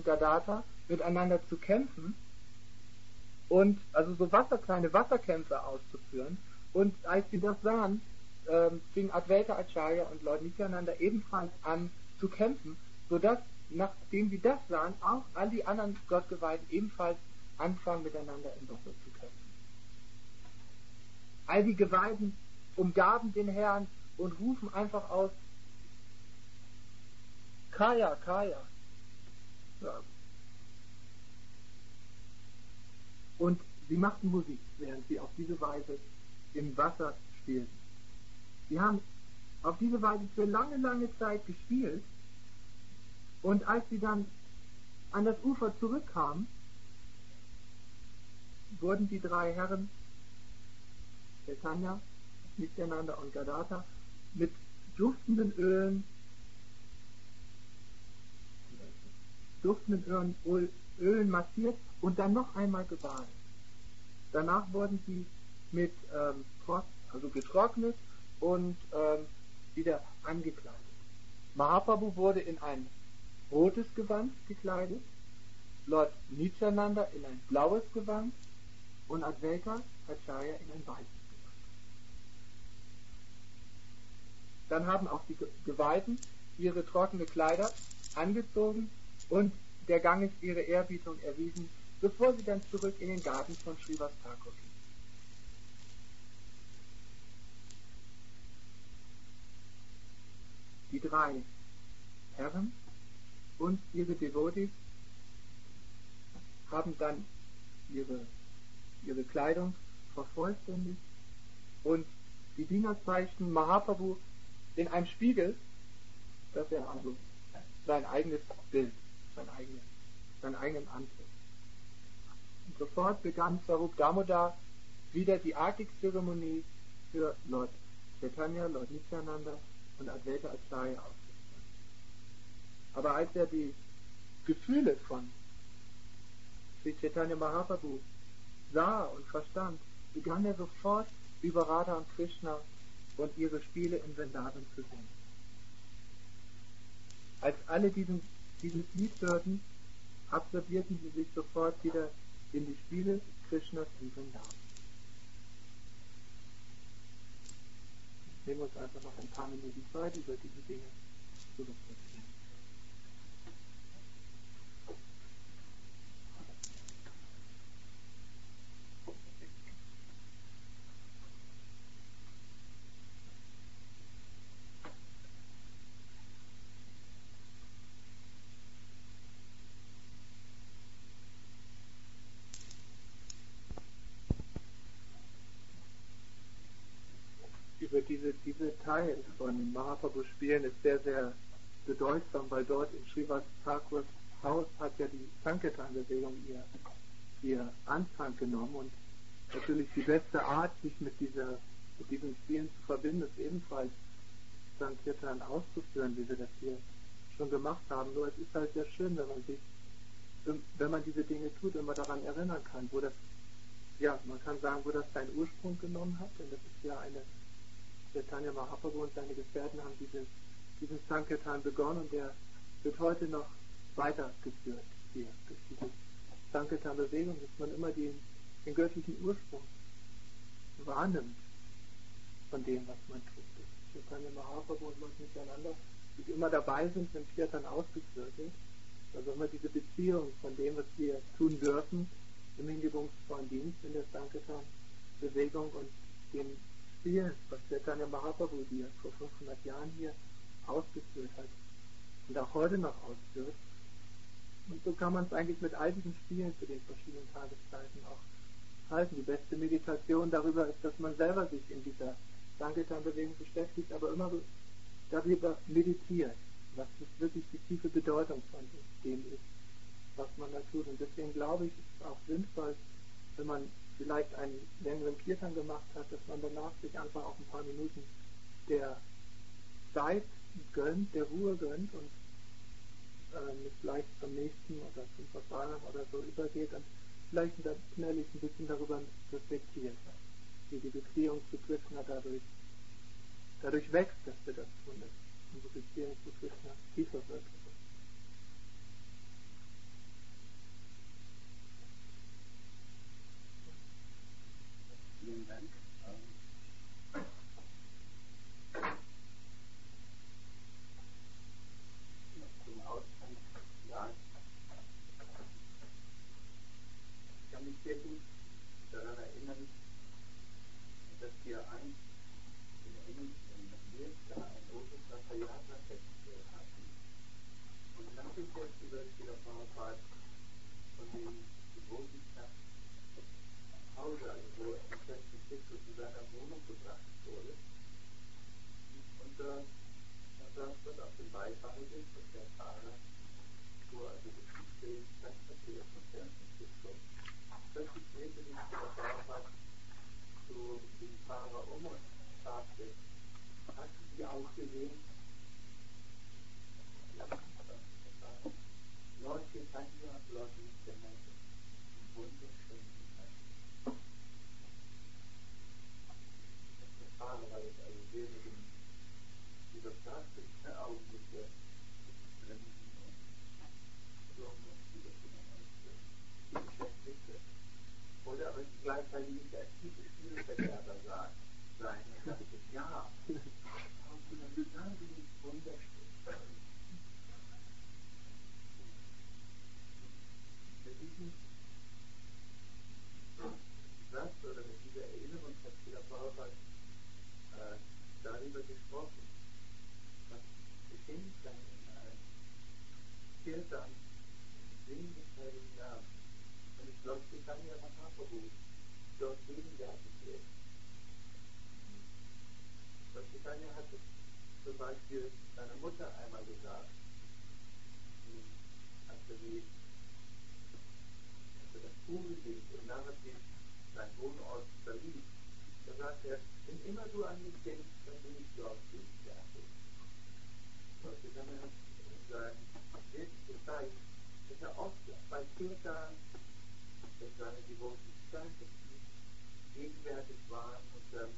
Gadata miteinander zu kämpfen und also so kleine Wasserkämpfe auszuführen. Und als sie das sahen, fingen Advaita Acharya und Lord Nityananda ebenfalls an zu kämpfen, sodass, nachdem sie das sahen, auch all die anderen Gottgeweihten ebenfalls anfangen, miteinander im Wasser zu kämpfen. All die Geweihten umgaben den Herrn und rufen einfach aus: Kaya, Kaya. Ja. Und sie machten Musik, während sie auf diese Weise im Wasser spielten. Sie haben auf diese Weise für lange, lange Zeit gespielt, und als sie dann an das Ufer zurückkamen, wurden die drei Herren, Chaitanya, Nityananda und Gadata, mit duftenden Ölen massiert und dann noch einmal gebadet. Danach wurden sie mit Frost, also getrocknet und wieder angekleidet. Mahaprabhu wurde in ein rotes Gewand gekleidet, Lord Nityananda in ein blaues Gewand und Advaita Acharya in ein weißes Gewand. Dann haben auch die Geweihten ihre trockene Kleider angezogen und der Ganges ihre Ehrbietung erwiesen, bevor sie dann zurück in den Garten von Srivas Thakur gingen. Die drei Herren und ihre Devotees haben dann ihre Kleidung vervollständigt und die Diener zeigten Mahaprabhu in einem Spiegel, dass er also sein eigenes Bild, seinen eigenen Antlitz. Und sofort begann Swarup Damodar wieder die Artik-Zeremonie für Lord Chaitanya, Lord Nityananda und Advaita Acharya auszuführen. Aber als er die Gefühle von Sri Chaitanya Mahaprabhu sah und verstand, begann er sofort über Radha und Krishna und ihre Spiele in Vrindavan zu singen. Als alle dieses Lied hörten, absorbierten sie sich sofort wieder in die Spiele Krishnas in Vrindavan. Nehmen wir uns einfach noch ein paar Minuten Zeit, über diese Dinge zu reflektieren. Über diese Teil von Mahaprabhus Spielen ist sehr, sehr bedeutsam, weil dort in Srivas Thakurs Haus hat ja die Sankirtan-Bewegung ihr Anfang genommen, und natürlich die beste Art, sich mit diesen Spielen zu verbinden, ist ebenfalls Sankirtan auszuführen, wie wir das hier schon gemacht haben. Nur es ist halt sehr schön, wenn man diese Dinge tut, wenn man daran erinnern kann, man kann sagen, wo das seinen Ursprung genommen hat, denn das ist ja Chaitanya Mahaprabhu und seine Gefährten haben diesen Sankirtan begonnen, und der wird heute noch weitergeführt hier. Durch diese Sankirtan-Bewegung, dass man immer den göttlichen Ursprung wahrnimmt von dem, was man tut. Dass Chaitanya Mahaprabhu und Lord Nityananda nicht immer dabei sind, wenn Kirtan ausgeführt wird. Also immer diese Beziehung von dem, was wir tun dürfen, im hingebungsvollen Dienst in der Sankirtan-Bewegung und dem Spiel, was Chaitanya Mahaprabhu hier vor 500 Jahren hier ausgeführt hat und auch heute noch ausführt. Und so kann man es eigentlich mit all diesen Spielen zu den verschiedenen Tageszeiten auch halten. Die beste Meditation darüber ist, dass man selber sich in dieser Sankirtan-Bewegung beschäftigt, aber immer darüber meditiert, was wirklich die tiefe Bedeutung von dem ist, was man da tut. Und deswegen glaube ich, ist es auch sinnvoll, wenn man vielleicht einen längeren Kirtan gemacht hat, dass man danach sich einfach auch ein paar Minuten der Zeit gönnt, der Ruhe gönnt und vielleicht zum nächsten oder zum Verfahren oder so übergeht und vielleicht dann innerlich ein bisschen darüber reflektiert, wie die Beziehung zu Krishna dadurch wächst, dass wir das tun, dass unsere Beziehung zu Krishna tiefer wird. sehr gut daran erinnern, dass wir einst in Amerika ein großes Notariatsfest hatten. Und nach dem Fest über Schiller Prabhupada von dem Geburtstag nach Hause, also wo ein festes Stück zu seiner Wohnung gebracht wurde. Und da saß dann auf dem Beifahrersitz und der Fahrer fuhr also durch den Stadtverkehr von San Francisco. Plötzlich drehte sich der Fahrer zu dem Fahrer um und fragte, hast du die auch gesehen? Ja, Lord Chaitanya, Lord Nityananda, im wunderschönen Mann. Der Fahrer war jetzt also sehr mit dem überfragten Augenblick der Bremsen und Blumen und die beschäftigte. Oder aber gleichzeitig nicht als tiefe Spielverderber sein. Und dachte, ja, aber das ist wunderschön. Mit diesem Satz oder mit dieser Erinnerung hat Schiller Prabhupada darüber gesprochen, was geschehen kann in einem Kirtan, Singen des Heiligen Namens. Und ich glaube, Chaitanya Mahaprabhu dort gegenwärtig ist. Und Chaitanya hat zum Beispiel seiner Mutter einmal gesagt, als er das Buch singt und Narativ sein Wohnort verließ, da sagt er, wenn immer du an mich denkst, dann bin ich dort gegenwärtig. Und Chaitanya hat in seinem Leben gezeigt, dass er oft bei Kirtan, dass seine Devoten gegenwärtig waren und da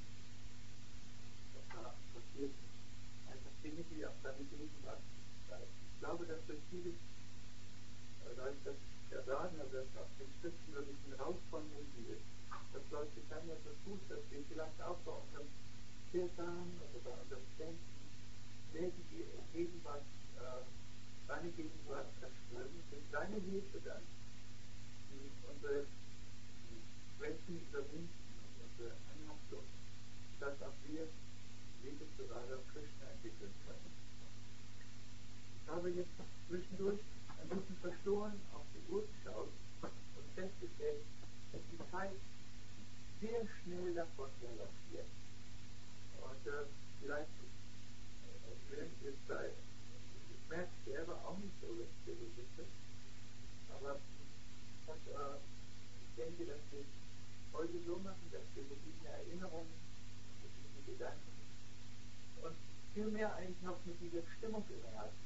passierten einfach Dinge, die auch seine Gegenwart zeigen. Ich glaube, dass durch dieses, dadurch, dass der Radner das auf den Schriften so ein bisschen rauskondensiert, das läuft sich dann ja so gut, dass wir vielleicht auch bei unserem Kirtan oder bei unserem Denken mehr die Gegenwart, seine Gegenwart erspüren, durch seine Hilfe dann unsere Schwächen überwinden und unsere Anhaftung, dass auch wir Liebe zu Radha Krishna entwickeln können. Ich habe jetzt zwischendurch ein bisschen verstohlen auf die Uhr geschaut und festgestellt, dass die Zeit sehr schnell davon galoppiert. Und vielleicht während ihr Zeit, ich merke selber auch nicht so, dass wir so sind, aber ich denke, dass wir heute so machen, dass wir mit diesen Erinnerungen, mit diesen Gedanken und vielmehr eigentlich noch mit dieser Stimmung im Herzen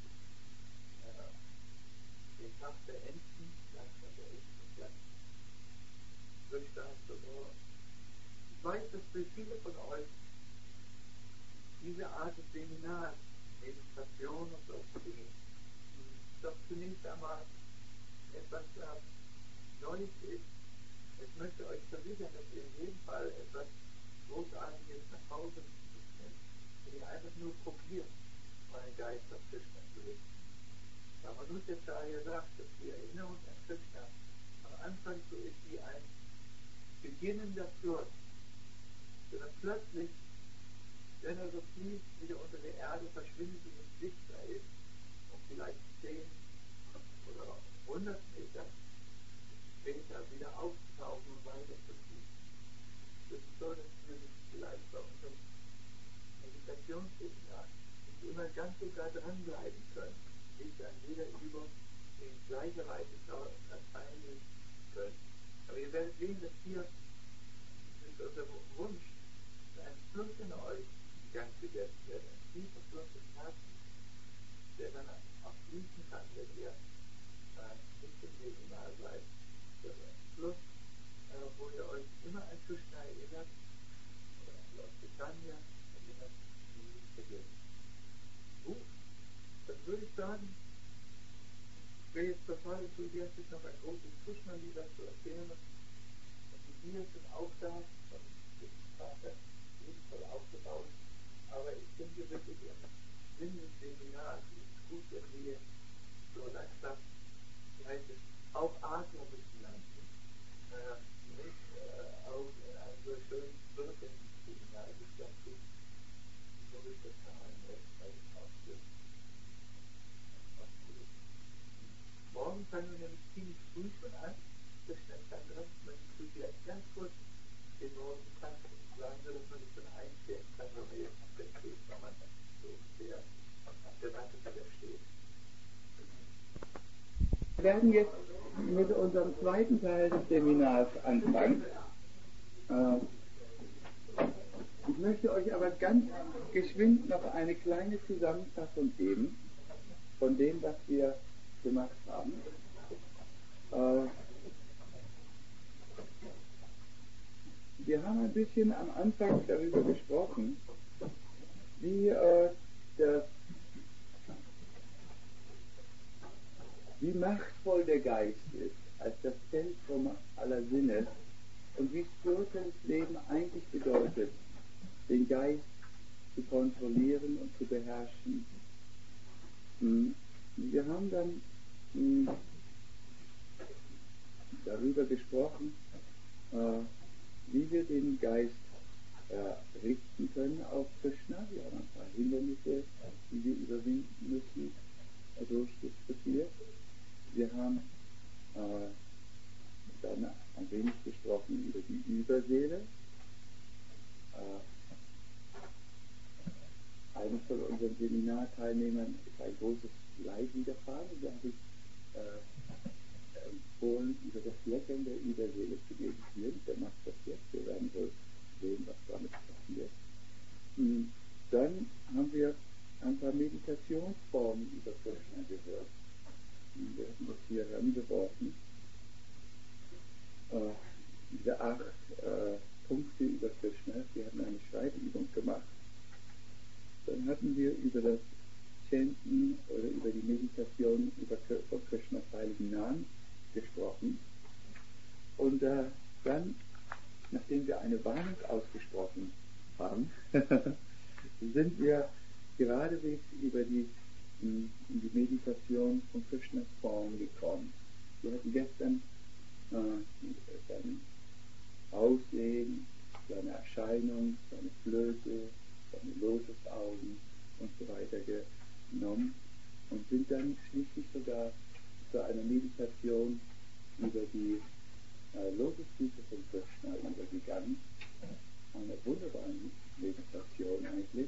den Tag beenden, langsam beenden und dann durchstarten zum Morgen. Ich weiß, dass für viele von euch diese Art des Seminars, Meditation und solche Dinge, doch zunächst einmal etwas Neues ist. Ich möchte euch versichern, dass ihr in jedem Fall etwas Großartiges nach Hause mitnimmt, wenn ihr einfach nur probiert, euren Geist auf Krishna zu richten. Ramanujacharya sagt, dass die Erinnerung an Krishna am Anfang so ist wie ein beginnender Fluss, der dann plötzlich, wenn er so fließt, wieder unter der Erde verschwindet und nicht sichtbar ist, und vielleicht 10 oder 100 Meter später wieder aufzutauchen und weiter zu fließen. Das ist so, dass wir sich vielleicht bei unserem Meditationsseminar nicht immer ganz so da dranbleiben können, nicht an jeder Übung in gleicher Weise teilnehmen können. Aber ihr werdet sehen, dass hier ist unser Wunsch, dass ein Fluss in euch in Gang gesetzt wird, ein tiefer Fluss im Herzen, der dann auch fließen kann, wenn ihr nicht im Seminar seid. Das ist ein Fluss, wo ihr euch immer an Krishna erinnert, oder an Lord Chaitanya erinnert, und nicht vergessen. Gut, dann würde ich sagen, ich wäre jetzt total enthusiastisch, noch ein großes Krishna-Lieder zu erzählen. Und die Videos sind auch da, von dem Vater liebevoll aufgebaut. Aber ich denke wirklich, im Sinne des Seminars ist es gut, wenn wir so langsam, wie heißt es, aufatmen miteinander. fangen wir nämlich ziemlich früh schon an. Krishna Chandra, man tut vielleicht ganz kurz den Morgentag sagen wir, dass man sich schon einstellen kann, wenn man jetzt auf Bett geht, wenn man so ungefähr auf der Warteschlange steht. Wir werden jetzt mit unserem zweiten Teil des Seminars anfangen. Ich möchte euch aber ganz geschwind noch eine kleine Zusammenfassung geben von dem, was wir gemacht haben. Wir haben ein bisschen am Anfang darüber gesprochen, wie machtvoll der Geist ist als das Zentrum aller Sinne und wie spirituelles Leben eigentlich bedeutet, den Geist zu kontrollieren und zu beherrschen. Wir haben dann darüber gesprochen, wie wir den Geist richten können auf Krishna. Wir haben ein paar Hindernisse, die wir überwinden müssen, durchdiskutiert. Wir haben dann ein wenig gesprochen über die Überseele. Einem von unseren Seminarteilnehmern ist ein großes Leid widerfahren. Da habe ich empfohlen, über das Lecken der Überseele zu meditieren. Der macht das jetzt. Wir werden wohl sehen, was damit passiert. Dann haben wir ein paar Meditationsformen über Krishna gehört. Wir hatten das hier herangeworfen. Diese 8 Punkte über Krishna. Wir hatten eine Schreibübung gemacht. Dann hatten wir über das Chanten oder über die Meditation von Krishnas heiligen Namen gesprochen. Und dann, nachdem wir eine Warnung ausgesprochen haben, sind wir geradewegs in die Meditation von Krishnas Form gekommen. Wir hatten gestern sein Aussehen, seine Erscheinung, seine Flöte, seine Lotusaugen und so weiter genommen und sind dann schließlich sogar zu einer Meditation über die Lotusfüße von Krishna übergegangen. Eine wunderbare Meditation eigentlich.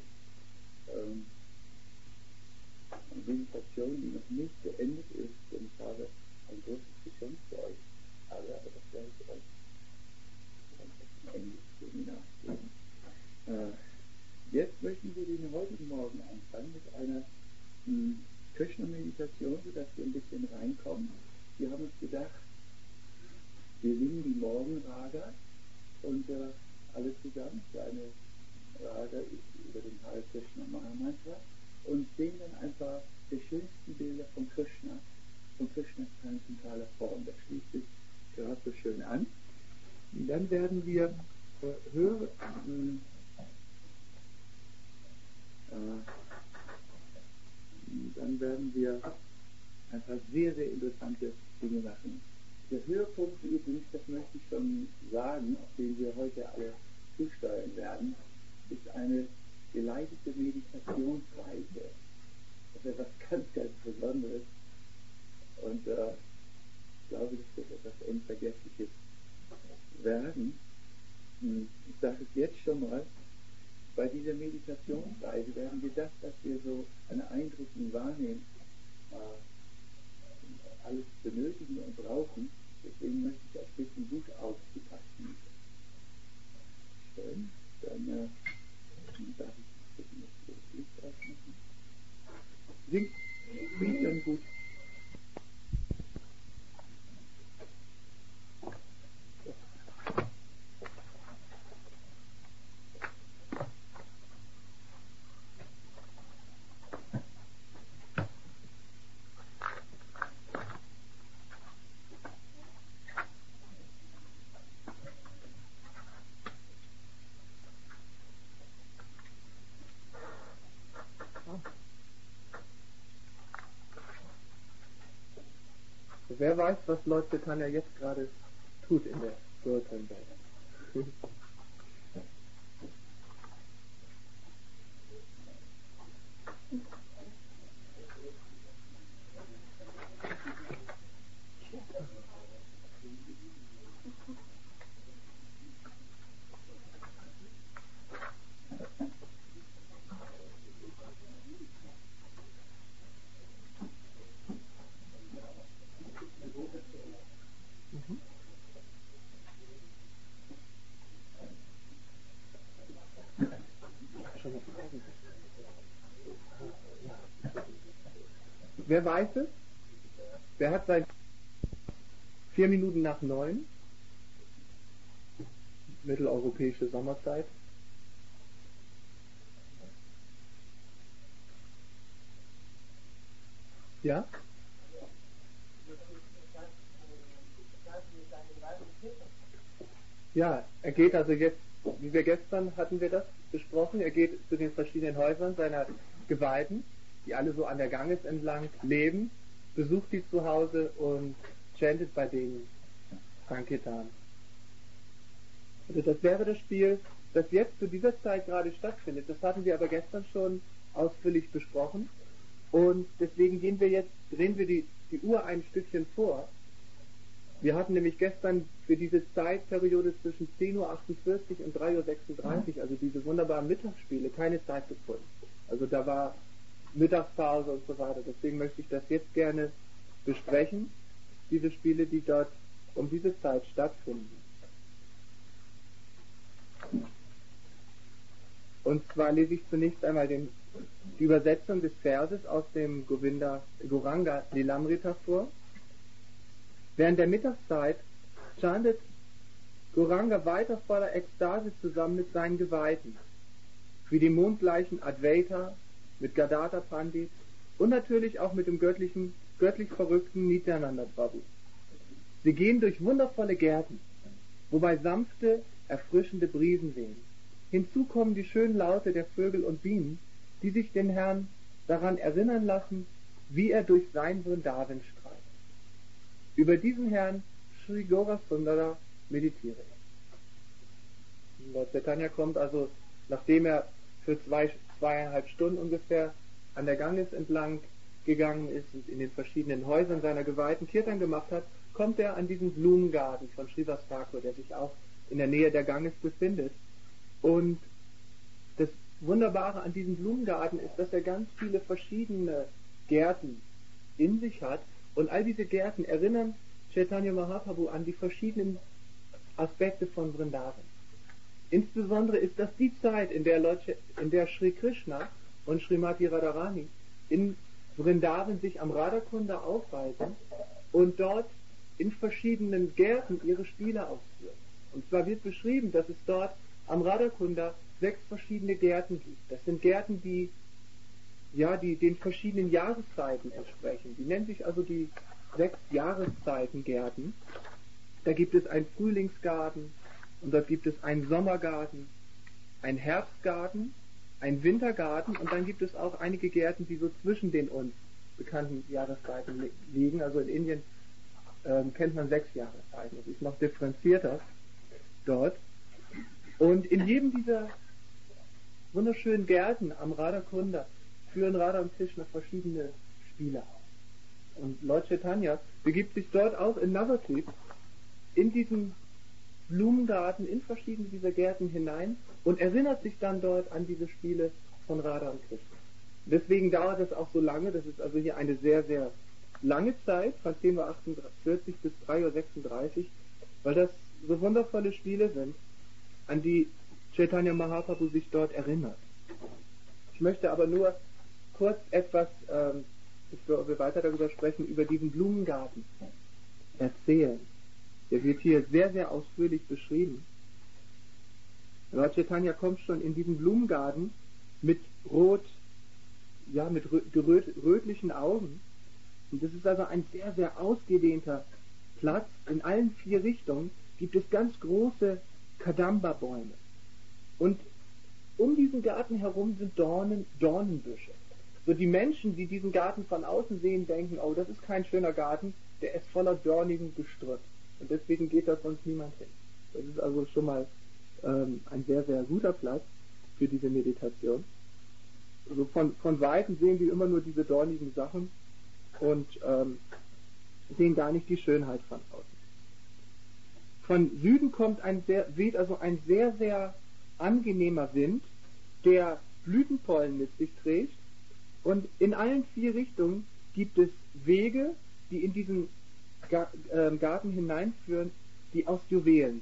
Eine Meditation, die noch nicht beendet ist, denn ich habe ein großes Geschenk für euch alle, aber das werde ich euch am Ende des Seminars geben. Jetzt möchten wir den heutigen Morgen anfangen mit einer Krishna-Meditation, sodass wir ein bisschen reinkommen. Wir haben uns gedacht, wir singen die Morgenraga und alle zusammen, eine Raga ist über den Hare Krishna Mahamantra und sehen dann ein paar der schönsten Bilder von Krishnas transzendentaler Form. Das schließt sich gerade so schön an. Und dann werden wir hören, dann werden wir ein paar sehr, sehr interessante Dinge machen. Der Höhepunkt übrigens, das möchte ich schon sagen, auf den wir heute alle zusteuern werden, ist eine geleitete Meditationsreise. Das ist etwas ganz, ganz Besonderes. Und ich glaube, das wird etwas Unvergessliches werden. Ich sage es jetzt schon mal, bei dieser Meditationsreise werden wir das, was wir so an Eindrücken wahrnehmen, alles benötigen und brauchen. Deswegen möchte ich euch bitten, gut aufzupassen. Schön. Dann darf ich bitten, das Licht ausmachen. Singt dann gut. Wer weiß, was Lord Chaitanya jetzt gerade tut in der spirituellen Welt. Wer weiß es? Wer hat seit 4 Minuten nach 9? Mitteleuropäische Sommerzeit. Ja? Ja, er geht also jetzt, wie wir gestern hatten wir das besprochen, er geht zu den verschiedenen Häusern seiner Geweihten, die alle so an der Ganges entlang leben, besucht die zu Hause und chantet bei denen Sankirtan. Also das wäre das Spiel, das jetzt zu dieser Zeit gerade stattfindet. Das hatten wir aber gestern schon ausführlich besprochen. Und deswegen drehen wir die Uhr ein Stückchen vor. Wir hatten nämlich gestern für diese Zeitperiode zwischen 10:48 Uhr und 3:36 Uhr, also diese wunderbaren Mittagsspiele, keine Zeit gefunden. Also da war Mittagspause und so weiter. Deswegen möchte ich das jetzt gerne besprechen, diese Spiele, die dort um diese Zeit stattfinden. Und zwar lese ich zunächst einmal die Übersetzung des Verses aus dem Gauranga Lilamrita vor. Während der Mittagszeit chantet Gauranga weiter voller Ekstase zusammen mit seinen Geweihten, wie dem mondgleichen Advaita, mit Gadadhar Pandit und natürlich auch mit dem göttlich verrückten Nityananda Prabhu. Sie gehen durch wundervolle Gärten, wobei sanfte, erfrischende Brisen wehen. Hinzu kommen die schönen Laute der Vögel und Bienen, die sich den Herrn daran erinnern lassen, wie er durch sein Vrindavan streift. Über diesen Herrn Sri Gaurasundara meditiere ich. Lord Chaitanya kommt also, nachdem er für 2,5 Stunden ungefähr an der Ganges entlang gegangen ist und in den verschiedenen Häusern seiner Geweihten Kirtan gemacht hat, kommt er an diesen Blumengarten von Srivas Thakur, der sich auch in der Nähe der Ganges befindet. Und das Wunderbare an diesem Blumengarten ist, dass er ganz viele verschiedene Gärten in sich hat. Und all diese Gärten erinnern Chaitanya Mahaprabhu an die verschiedenen Aspekte von Vrindavan. Insbesondere ist das die Zeit, in der Sri Krishna und Srimati Radharani in Vrindavan sich am Radhakunda aufhalten und dort in verschiedenen Gärten ihre Spiele ausführen. Und zwar wird beschrieben, dass es dort am Radhakunda 6 verschiedene Gärten gibt. Das sind Gärten, die den verschiedenen Jahreszeiten entsprechen. Die nennen sich also die 6 Jahreszeitengärten. Da gibt es einen Frühlingsgarten und dort gibt es einen Sommergarten, einen Herbstgarten, einen Wintergarten und dann gibt es auch einige Gärten, die so zwischen den uns bekannten Jahreszeiten liegen. Also in Indien kennt man 6 Jahreszeiten. Das ist noch differenzierter dort. Und in jedem dieser wunderschönen Gärten am Radhakunda führen Radha und Krishna verschiedene Spiele aus. Und Lord Chaitanya begibt sich dort auch in Navadvip in diesen Blumengarten, in verschiedene dieser Gärten hinein und erinnert sich dann dort an diese Spiele von Radha und Krishna. Deswegen dauert es auch so lange, das ist also hier eine sehr, sehr lange Zeit, von 10:48 Uhr bis 3:36 Uhr, weil das so wundervolle Spiele sind, an die Chaitanya Mahaprabhu sich dort erinnert. Ich möchte aber nur kurz etwas, bevor wir weiter darüber sprechen, über diesen Blumengarten erzählen. Der wird hier sehr, sehr ausführlich beschrieben. Lord Chaitanya kommt schon in diesen Blumengarten mit rötlichen Augen. Und das ist also ein sehr, sehr ausgedehnter Platz. In allen 4 Richtungen gibt es ganz große Kadamba-Bäume. Und um diesen Garten herum sind Dornenbüsche. So die Menschen, die diesen Garten von außen sehen, denken, oh, das ist kein schöner Garten, der ist voller dornigem Gestrüpp. Und deswegen geht da sonst niemand hin. Das ist also schon mal ein sehr, sehr guter Platz für diese Meditation. Also von Weitem sehen wir immer nur diese dornigen Sachen und sehen gar nicht die Schönheit von außen. Von Süden weht also ein sehr, sehr angenehmer Wind, der Blütenpollen mit sich trägt. Und in allen 4 Richtungen gibt es Wege, die in diesen Garten hineinführen, die aus Juwelen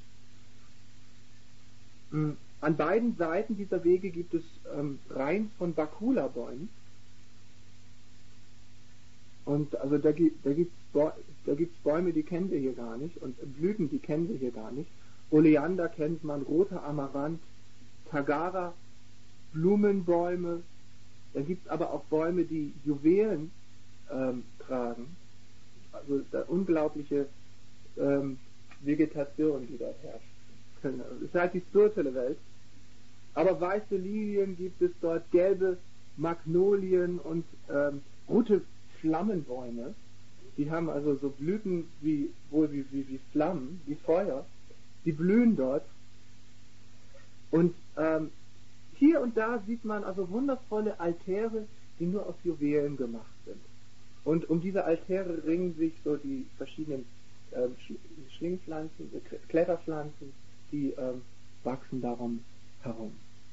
sind. An beiden Seiten dieser Wege gibt es Reihen von Bakula-Bäumen. Und also da gibt's Bäume, die kennen wir hier gar nicht, und Blüten, die kennen wir hier gar nicht. Oleander kennt man, roter Amaranth, Tagara, Blumenbäume. Da gibt's aber auch Bäume, die Juwelen tragen. Also da unglaubliche Vegetation, die dort herrscht. Das ist halt die spirituelle Welt. Aber weiße Lilien gibt es dort, gelbe Magnolien und rote Flammenbäume. Die haben also so Blüten wie Flammen, wie Feuer. Die blühen dort. Und hier und da sieht man also wundervolle Altäre, die nur aus Juwelen gemacht sind. Und um diese Altäre ringen sich so die verschiedenen Schlingpflanzen, Kletterpflanzen, die wachsen darum herum.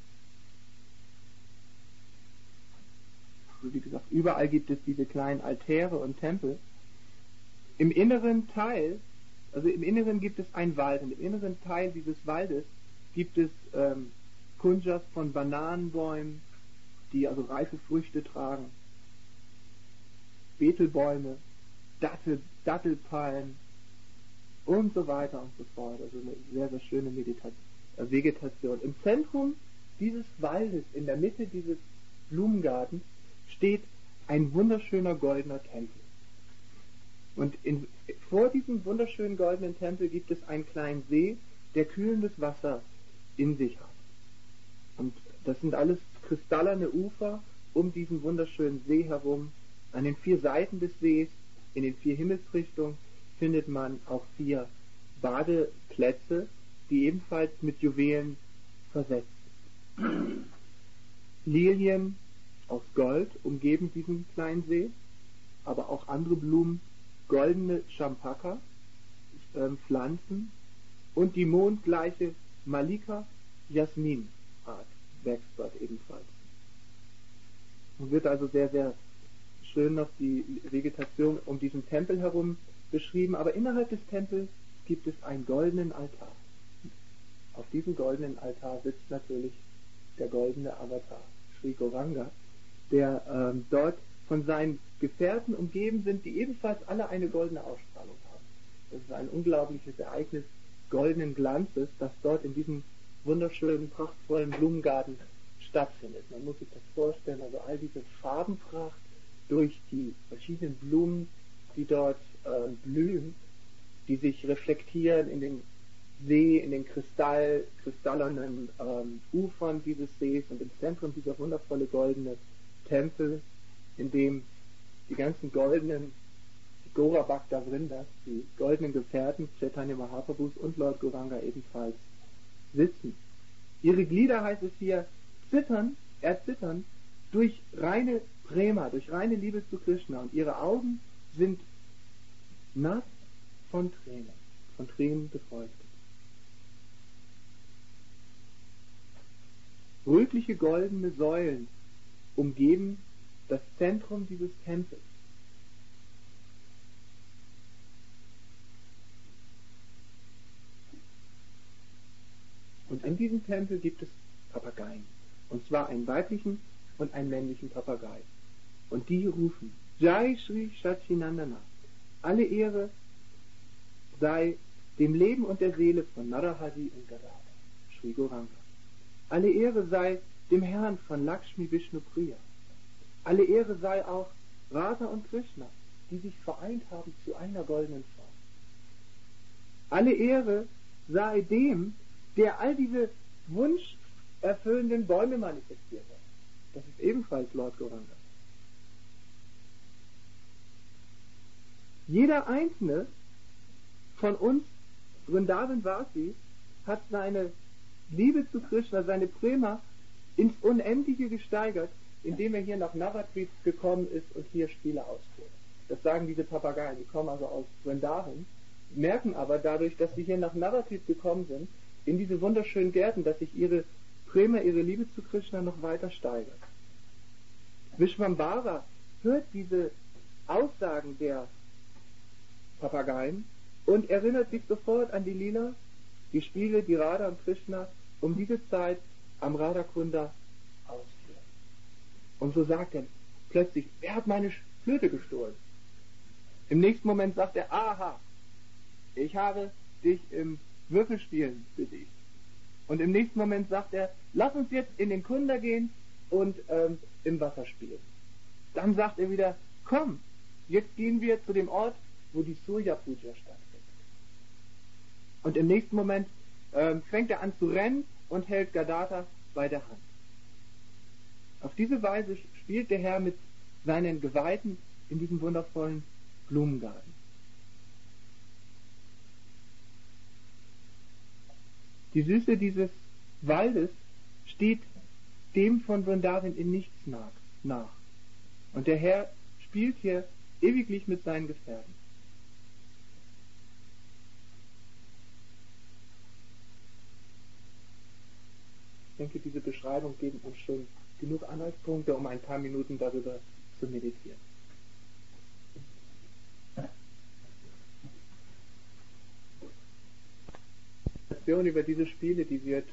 Also wie gesagt, überall gibt es diese kleinen Altäre und Tempel. Im inneren Teil, also im Inneren gibt es einen Wald, und im inneren Teil dieses Waldes gibt es Kunjas von Bananenbäumen, die also reife Früchte tragen, Betelbäume, Dattelpalmen und so weiter und so fort. Also eine sehr, sehr schöne Vegetation. Im Zentrum dieses Waldes, in der Mitte dieses Blumengartens, steht ein wunderschöner goldener Tempel. Und vor diesem wunderschönen goldenen Tempel gibt es einen kleinen See, der kühlendes Wasser in sich hat. Und das sind alles kristallene Ufer um diesen wunderschönen See herum. An den 4 Seiten des Sees, in den 4 Himmelsrichtungen, findet man auch 4 Badeplätze, die ebenfalls mit Juwelen versetzt sind. Lilien aus Gold umgeben diesen kleinen See, aber auch andere Blumen, goldene Champaka, Pflanzen und die mondgleiche Malika Jasminart wächst dort ebenfalls. Und wird also sehr, sehr schön noch die Vegetation um diesen Tempel herum beschrieben, aber innerhalb des Tempels gibt es einen goldenen Altar. Auf diesem goldenen Altar sitzt natürlich der goldene Avatar, Sri Gauranga, der dort von seinen Gefährten umgeben sind, die ebenfalls alle eine goldene Ausstrahlung haben. Das ist ein unglaubliches Ereignis goldenen Glanzes, das dort in diesem wunderschönen, prachtvollen Blumengarten stattfindet. Man muss sich das vorstellen, also all diese Farbenpracht durch die verschiedenen Blumen, die dort blühen, die sich reflektieren in den See, in den kristallenen Ufern dieses Sees, und im Zentrum dieser wundervolle goldene Tempel, in dem die ganzen goldenen Gora Bhakta Vrindas, die goldenen Gefährten Chaitanya Mahaprabhus und Lord Gauranga ebenfalls sitzen. Ihre Glieder, heißt es hier, erzittern durch reine Prema, durch reine Liebe zu Krishna, und ihre Augen sind nass von Tränen befeuchtet. Rötliche goldene Säulen umgeben das Zentrum dieses Tempels. Und in diesem Tempel gibt es Papageien. Und zwar einen weiblichen und einen männlichen Papagei. Und die rufen, Jai Shri Shachinandana, alle Ehre sei dem Leben und der Seele von Narahari und Gadada, Sri Gauranga. Alle Ehre sei dem Herrn von Lakshmi Vishnu Priya. Alle Ehre sei auch Radha und Krishna, die sich vereint haben zu einer goldenen Form. Alle Ehre sei dem, der all diese wunscherfüllenden Bäume manifestiert hat. Das ist ebenfalls Lord Gauranga. Jeder einzelne von uns, Vrindavan Vasi, hat seine Liebe zu Krishna, seine Prema ins Unendliche gesteigert, indem er hier nach Navadvip gekommen ist und hier Spiele ausführt. Das sagen diese Papageien, die kommen also aus Vrindavan, merken aber dadurch, dass sie hier nach Navadvip gekommen sind, in diese wunderschönen Gärten, dass sich ihre Prema, ihre Liebe zu Krishna noch weiter steigert. Vishvambara hört diese Aussagen der Papageien und erinnert sich sofort an die Lila, die Spiele, die Radha und Krishna um diese Zeit am Radhakunda ausführen. Und so sagt er plötzlich, wer hat meine Flöte gestohlen? Im nächsten Moment sagt er, aha, ich habe dich im Würfelspielen besiegt. Und im nächsten Moment sagt er, lass uns jetzt in den Kunda gehen und im Wasser spielen. Dann sagt er wieder, komm, jetzt gehen wir zu dem Ort, wo die Surya Puja stattfindet. Und im nächsten Moment fängt er an zu rennen und hält Gadadhar bei der Hand. Auf diese Weise spielt der Herr mit seinen Geweihten in diesem wundervollen Blumengarten. Die Süße dieses Waldes steht dem von Vrindavan in nichts nach. Und der Herr spielt hier ewiglich mit seinen Gefährten. Ich denke, diese Beschreibung geben uns schon genug Anhaltspunkte, um ein paar Minuten darüber zu meditieren. Die Diskussion über diese Spiele, die wird,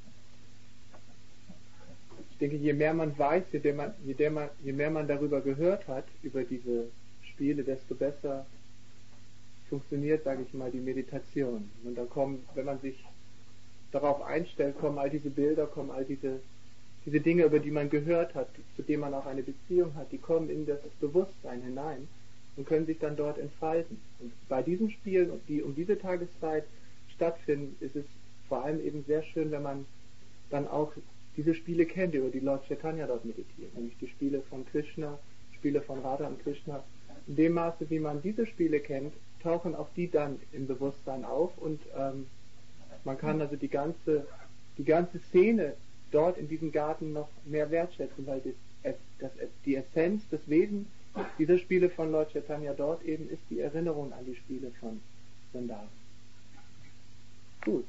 ich denke, je mehr man weiß, je mehr man darüber gehört hat, über diese Spiele, desto besser funktioniert, sage ich mal, die Meditation. Und dann kommen, wenn man sich darauf einstellt, kommen all diese Bilder, kommen all diese Dinge, über die man gehört hat, zu denen man auch eine Beziehung hat, die kommen in das Bewusstsein hinein und können sich dann dort entfalten. Und bei diesen Spielen, die um diese Tageszeit stattfinden, ist es vor allem eben sehr schön, wenn man dann auch diese Spiele kennt, über die Lord Chaitanya dort meditiert, nämlich die Spiele von Krishna, Spiele von Radha und Krishna. In dem Maße, wie man diese Spiele kennt, tauchen auch die dann im Bewusstsein auf und man kann also die ganze Szene dort in diesem Garten noch mehr wertschätzen, weil die Essenz, das Wesen dieser Spiele von Lord Chaitanya dort eben ist die Erinnerung an die Spiele von Vrindavan. Gut.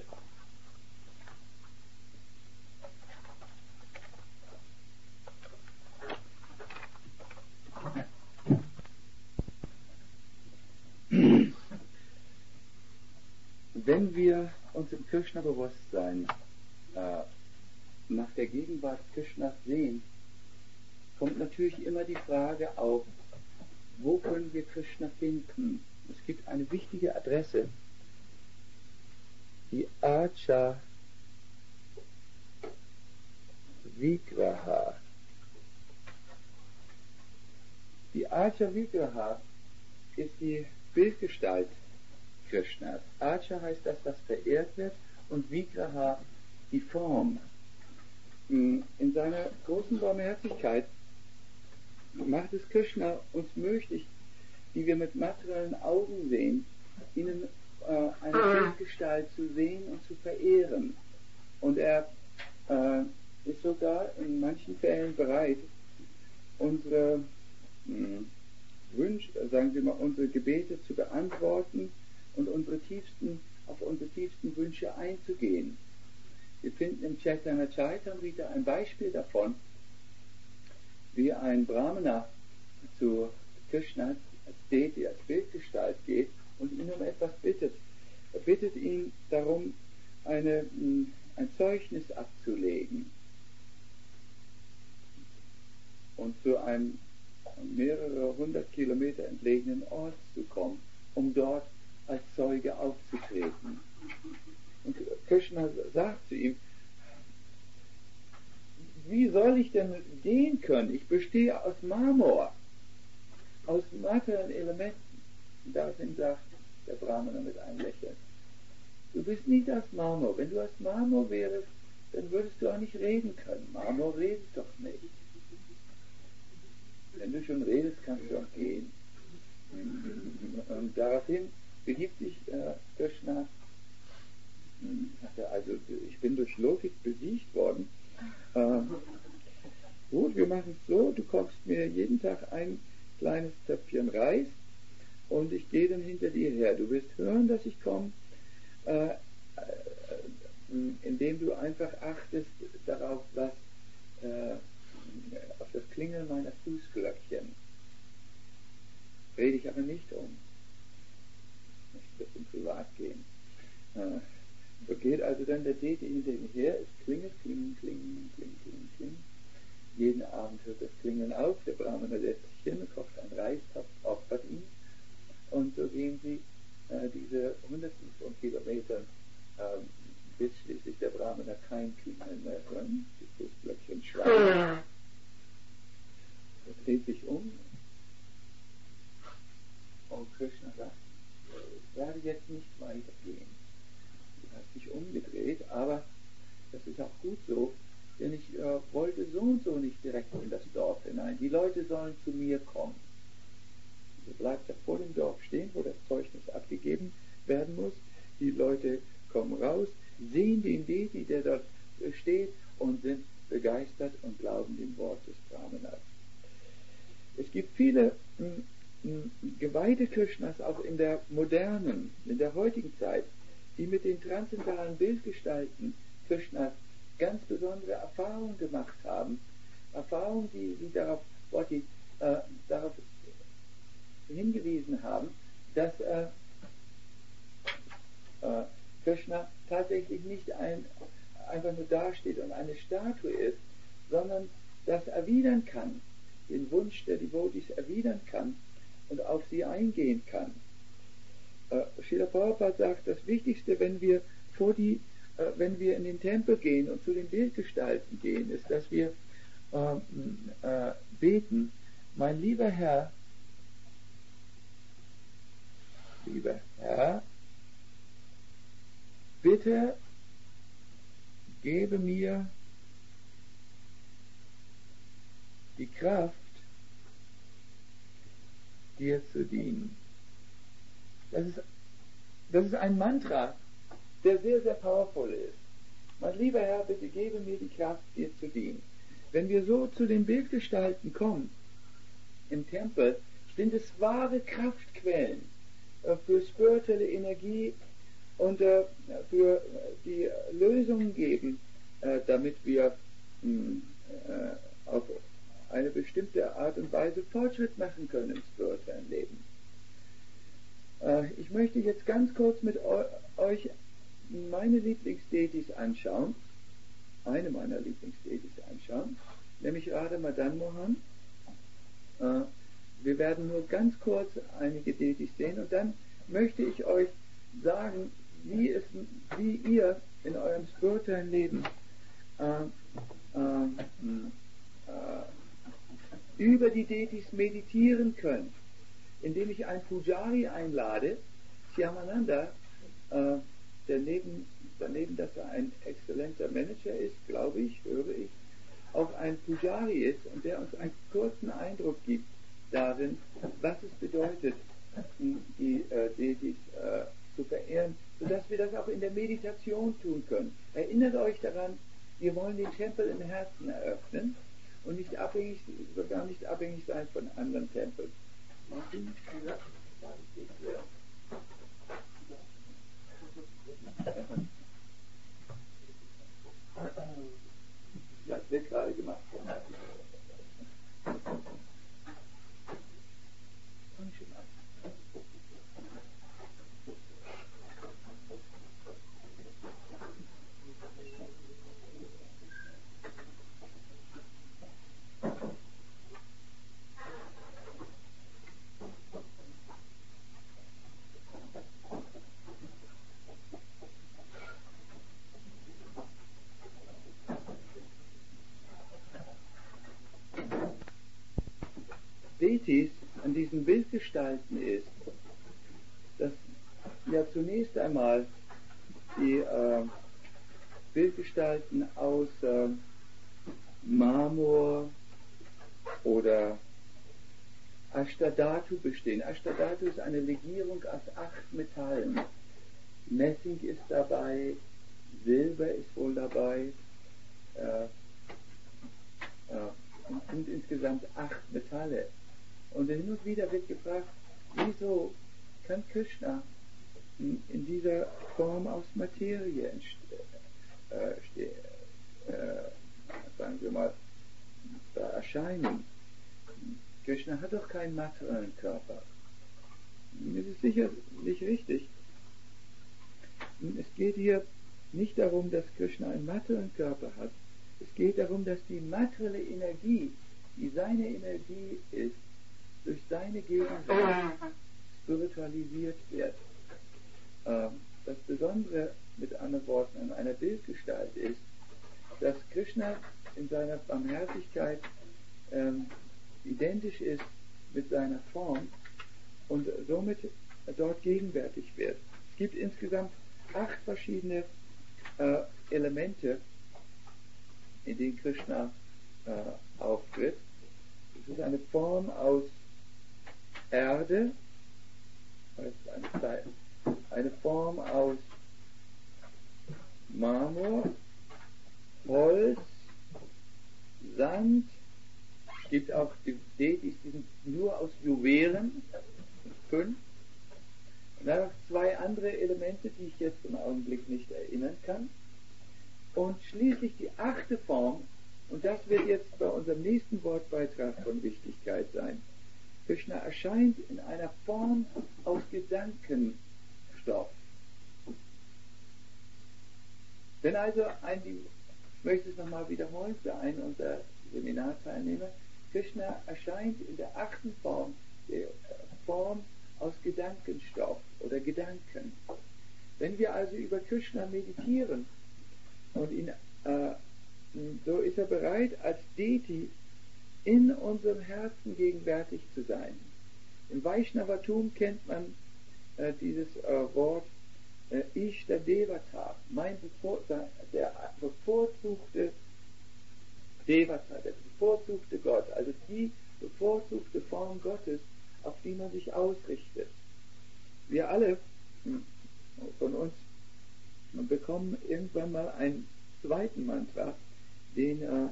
Wenn wir uns im Krishna-Bewusstsein nach der Gegenwart Krishnas sehen, kommt natürlich immer die Frage auf, wo können wir Krishna finden? Es gibt eine wichtige Adresse, die Acha Vigraha. Die Acha Vigraha ist die Bildgestalt Krishnas. Acha heißt das, was verehrt wird, und Vigraha die Form. In seiner großen Barmherzigkeit macht es Krishna uns möglich, die wir mit materiellen Augen sehen, ihnen eine Bildgestalt zu sehen und zu verehren. Und er ist sogar in manchen Fällen bereit, unsere Wünsche, sagen wir mal, unsere Gebete zu beantworten und auf unsere tiefsten Wünsche einzugehen. Wir finden im Chaitanya Charitamrita ein Beispiel davon, wie ein Brahmana zu Krishna als Deity, als Bildgestalt geht und ihn um etwas bittet. Er bittet ihn darum, ein Zeugnis abzulegen und zu einem mehrere 100 Kilometer entlegenen Ort zu kommen, um dort als Zeuge aufzutreten. Und Krishna sagt zu ihm, wie soll ich denn gehen können? Ich bestehe aus Marmor, aus materiellen Elementen. Und daraufhin sagt der Brahmana mit einem Lächeln, du bist nicht aus Marmor. Wenn du aus Marmor wärst, dann würdest du auch nicht reden können. Marmor redet doch nicht. Wenn du schon redest, kannst du auch gehen. Und daraufhin begibt sich Krishna, also ich bin durch Logik besiegt worden. Gut, wir machen es so, du kochst mir jeden Tag ein kleines Töpfchen Reis und ich gehe dann hinter dir her. Du wirst hören, dass ich komme, indem du einfach achtest darauf, auf das Klingeln meiner Fußglöckchen. Rede ich aber nicht um. Ich möchte zum Privat gehen. So geht also dann der Deity hinter ihm her, es klingelt, klingen, klingen, klingen, klingen, klingen. Jeden Abend hört das Klingeln auf, der Brahmana setzt sich hin, kocht einen Reistopf, opfert ihn Und so gehen sie diese Hunderten von Kilometern, bis schließlich der Brahmana kein Klingeln mehr hören. Das Glöckchen schweigen. Er dreht sich um und Krishna sagt, ich werde jetzt nicht weitergehen. Er hat sich umgedreht, aber das ist auch gut so, denn ich wollte so und so nicht direkt in das Dorf hinein. Die Leute sollen zu mir kommen. So bleibt er vor dem Dorf stehen, wo das Zeugnis abgegeben werden muss. Die Leute kommen raus, sehen den Devi, der dort steht, und sind begeistert und glauben dem Wort des Brahmanas. Es gibt viele Geweihte Krishnas auch in der modernen, in der heutigen Zeit, die mit den transzendentalen Bildgestalten Krishnas ganz besondere Erfahrungen gemacht haben. Erfahrungen, die darauf hingewiesen haben, dass Krishna tatsächlich nicht einfach nur dasteht und eine Statue ist, sondern das erwidern kann, den Wunsch der Devotees erwidern kann und auf sie eingehen kann. Srila Prabhupada sagt, das Wichtigste, wenn wir in den Tempel gehen und zu den Bildgestalten gehen, ist, dass wir beten, mein lieber Herr, bitte gebe mir die Kraft, dir zu dienen. Das ist ein Mantra, der sehr, sehr powerful ist. Mein lieber Herr, bitte gebe mir die Kraft, dir zu dienen. Wenn wir so zu den Bildgestalten kommen, im Tempel, sind es wahre Kraftquellen für spirituelle Energie und für die Lösungen geben, damit wir auf eine bestimmte Art und Weise Fortschritt machen können im spirituellen Leben. Ich möchte jetzt ganz kurz mit euch meine Lieblingsdeities anschauen, eine meiner Lieblingsdeities anschauen, nämlich Radha Madan Mohan. Wir werden nur ganz kurz einige Deities sehen und dann möchte ich euch sagen, wie ihr in eurem spirituellen Leben über die Deities meditieren könnt, indem ich einen Pujari einlade, Shyamananda, daneben, dass er ein exzellenter Manager ist, glaube ich, höre ich, auch ein Pujari ist und der uns einen kurzen Eindruck gibt darin, was es bedeutet, die Deities zu verehren, sodass wir das auch in der Meditation tun können. Erinnert euch daran, wir wollen den Tempel im Herzen eröffnen und sogar nicht abhängig sein von anderen Tempeln. Martin, ja, das wird gerade gemacht. Deities an diesen Bildgestalten ist, dass ja zunächst einmal die Bildgestalten aus Marmor oder Ashtadhatu bestehen. Ashtadhatu ist eine Legierung aus 8 Metallen. Messing ist dabei, Silber ist wohl dabei, und sind insgesamt 8 Metalle. Und hin und wieder wird gefragt, wieso kann Krishna in dieser Form aus Materie sagen wir mal, erscheinen? Krishna hat doch keinen materiellen Körper. Das ist sicherlich richtig. Es geht hier nicht darum, dass Krishna einen materiellen Körper hat. Es geht darum, dass die materielle Energie, die seine Energie ist, durch seine Gegenwart spiritualisiert wird. Das Besondere mit anderen Worten an einer Bildgestalt ist, dass Krishna in seiner Barmherzigkeit identisch ist mit seiner Form und somit dort gegenwärtig wird. Es gibt insgesamt 8 verschiedene Elemente, in denen Krishna auftritt. Es ist eine Form aus Erde, eine Form aus Marmor, Holz, Sand. Es gibt auch die Detis, die sind nur aus Juwelen, 5. Und dann noch 2 andere Elemente, die ich jetzt im Augenblick nicht erinnern kann. Und schließlich die 8. Form, und das wird jetzt bei unserem nächsten Wortbeitrag von Wichtigkeit sein. Krishna erscheint in einer Form aus Gedankenstoff. Wenn also ich möchte es nochmal wiederholen für einen unserer Seminarteilnehmer, Krishna erscheint in der 8. Form, der Form aus Gedankenstoff oder Gedanken. Wenn wir also über Krishna meditieren und so ist er bereit, als Deity in unserem Herzen gegenwärtig zu sein. Im Vaishnavatum kennt man dieses Wort Ishtadevata, der bevorzugte Devata, der bevorzugte Gott, also die bevorzugte Form Gottes, auf die man sich ausrichtet. Wir alle von uns bekommen irgendwann mal einen zweiten Mantra, den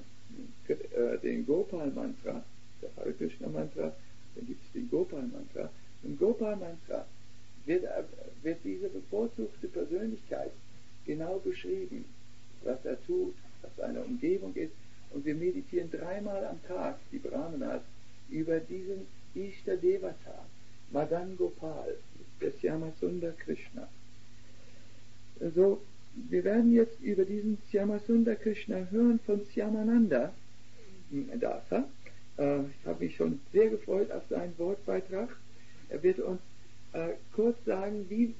Gopal-Mantra, der Hare Krishna-Mantra, dann gibt es den Gopal-Mantra. Im Gopal-Mantra wird diese bevorzugte Persönlichkeit genau beschrieben, was er tut, was seine Umgebung ist. Und wir meditieren 3-mal am Tag, die Brahmanas, über diesen Ishtadevata, Madan Gopal, der Shyamasundar Krishna. Also, wir werden jetzt über diesen Shyamasundar Krishna hören von Shyamananda Dasa. Ich habe mich schon sehr gefreut auf seinen Wortbeitrag. Er wird uns kurz sagen, wie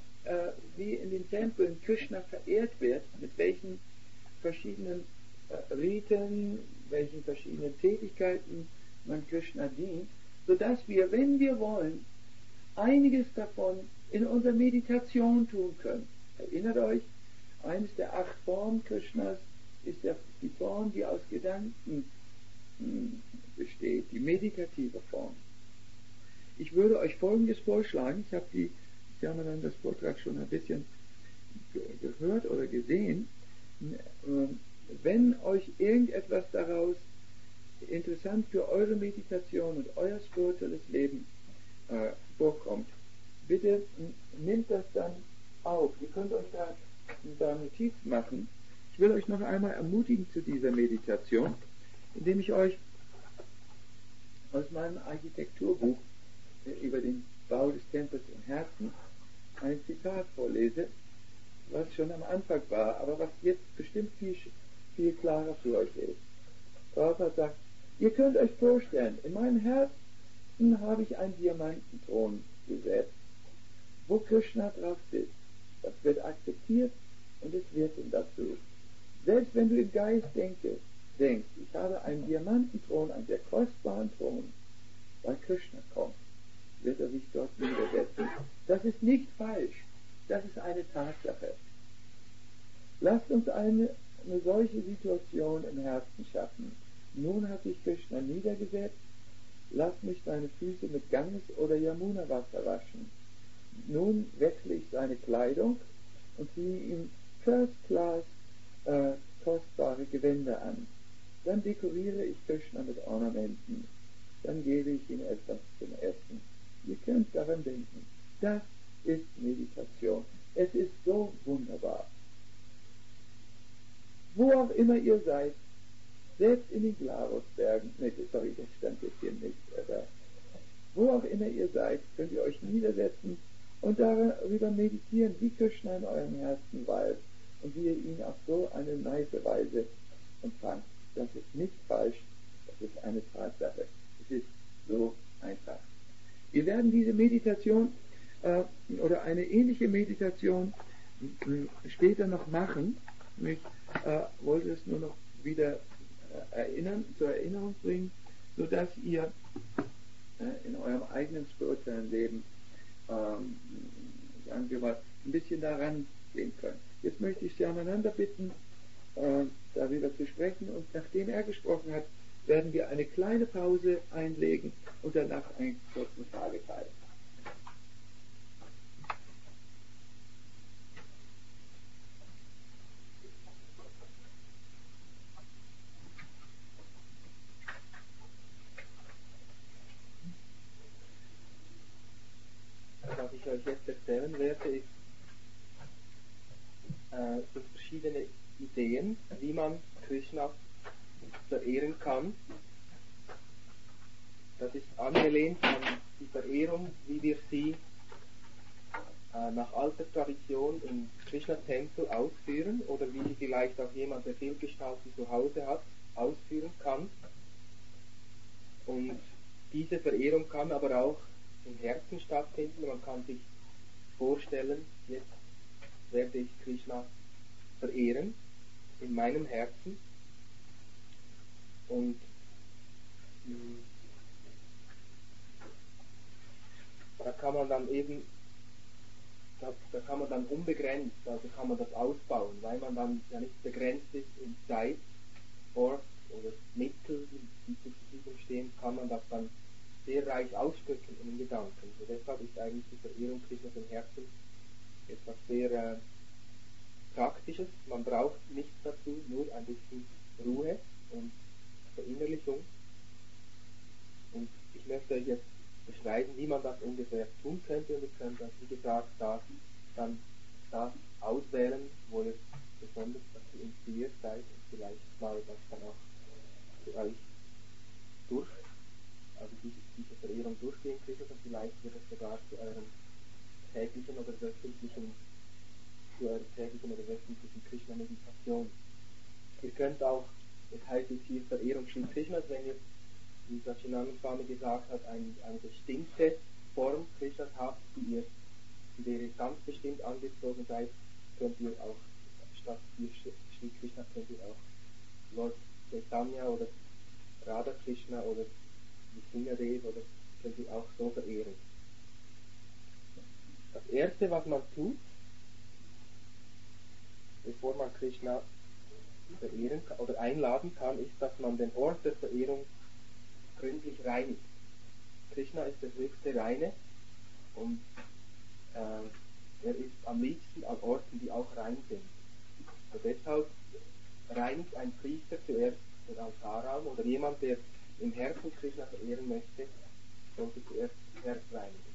in den Tempeln Krishna verehrt wird, mit welchen verschiedenen Riten, welchen verschiedenen Tätigkeiten man Krishna dient, sodass wir, wenn wir wollen, einiges davon in unserer Meditation tun können. Erinnert euch, eines der 8 Formen Krishnas ist die Form, die aus Gedanken besteht, die meditative Form. Ich würde euch Folgendes vorschlagen, Sie haben dann das Vortrag schon ein bisschen gehört oder gesehen, wenn euch irgendetwas daraus interessant für eure Meditation und euer spirituelles Leben vorkommt, bitte nehmt das dann auf. Ihr könnt euch da Notizen machen. Ich will euch noch einmal ermutigen zu dieser Meditation, indem ich euch aus meinem Architekturbuch über den Bau des Tempels im Herzen ein Zitat vorlese, was schon am Anfang war, aber was jetzt bestimmt viel klarer für euch ist. Prabhupada sagt, ihr könnt euch vorstellen, in meinem Herzen habe ich einen Diamantenthron gesetzt, wo Krishna drauf sitzt. Das wird akzeptiert und es wird ihm dazu. Selbst wenn du im Geist denkst, ich habe einen Diamantenthron, einen sehr kostbaren Thron, weil Krishna kommt, wird er sich dort niedersetzen. Das ist nicht falsch, das ist eine Tatsache. Lasst uns eine solche Situation im Herzen schaffen. Nun hat sich Krishna niedergesetzt, lasst mich seine Füße mit Ganges oder Yamuna-Wasser waschen. Nun wechsle ich seine Kleidung und ziehe ihm First Class kostbare Gewänder an. Dann dekoriere ich Krishna mit Ornamenten. Dann gebe ich ihm etwas zum Essen. Ihr könnt daran denken. Das ist Meditation. Es ist so wunderbar. Wo auch immer ihr seid, selbst in den Glarosbergen, das stand jetzt hier nicht, aber wo auch immer ihr seid, könnt ihr euch niedersetzen und darüber meditieren, wie Krishna in eurem Herzen weilt und wie ihr ihn auf so eine nice Weise empfangt. Das ist nicht falsch, das ist eine Tatsache. Es ist so einfach. Wir werden diese Meditation oder eine ähnliche Meditation später noch machen. Ich wollte es nur noch wieder zur Erinnerung bringen, sodass ihr in eurem eigenen spirituellen Leben, sagen wir mal, ein bisschen daran gehen könnt. Jetzt möchte ich Sie aneinander bitten, darüber zu sprechen, und nachdem er gesprochen hat, werden wir eine kleine Pause einlegen und danach einen kurzen Frageteil. Was ich euch jetzt erzählen werde, ist, sind verschiedene Ideen, wie man Krishna verehren kann. Das ist angelehnt an die Verehrung, wie wir sie nach alter Tradition im Krishna-Tempel ausführen oder wie sie vielleicht auch jemand, der Vielgestalten zu Hause hat, ausführen kann. Und diese Verehrung kann aber auch im Herzen stattfinden. Man kann sich vorstellen, jetzt werde ich Krishna verehren in meinem Herzen. Und da kann man dann eben, da kann man dann unbegrenzt, also kann man das ausbauen, weil man dann ja nicht begrenzt ist in Zeit, Ort oder Mittel, die zur Verfügung stehen, kann man das dann sehr reich ausdrücken in Gedanken. Und deshalb ist eigentlich die Verehrung Krishnas im Herzen etwas sehr Praktisches. Man braucht nichts dazu, nur ein bisschen Ruhe und Verinnerlichung. Und ich möchte euch jetzt beschreiben, wie man das ungefähr tun könnte. Und ihr könnt das, wie gesagt, dann das auswählen, wo ihr besonders dazu inspiriert seid und vielleicht mal das dann auch für euch also diese Verehrung durchgehen könnt, und vielleicht wird es sogar zu eurer täglichen oder wöchentlichen Krishna-Meditation. Ihr könnt auch, es heißt jetzt hier Verehrung Sri Krishnas, wenn ihr, wie Satchidananda Swami gesagt hat, eine bestimmte Form Krishnas habt, zu der ihr ganz bestimmt angezogen seid, könnt ihr auch, statt Sri Krishna, könnt ihr auch Lord Chaitanya oder Radha Krishna oder Nrsimhadev oder könnt ihr auch so verehren. Das erste, was man tut, bevor man Krishna verehren kann, oder einladen kann, ist, dass man den Ort der Verehrung gründlich reinigt. Krishna ist der höchste Reine und er ist am liebsten an Orten, die auch rein sind. Und deshalb reinigt ein Priester zuerst den Altarraum, oder jemand, der im Herzen Krishna verehren möchte, sollte zuerst das Herz reinigen.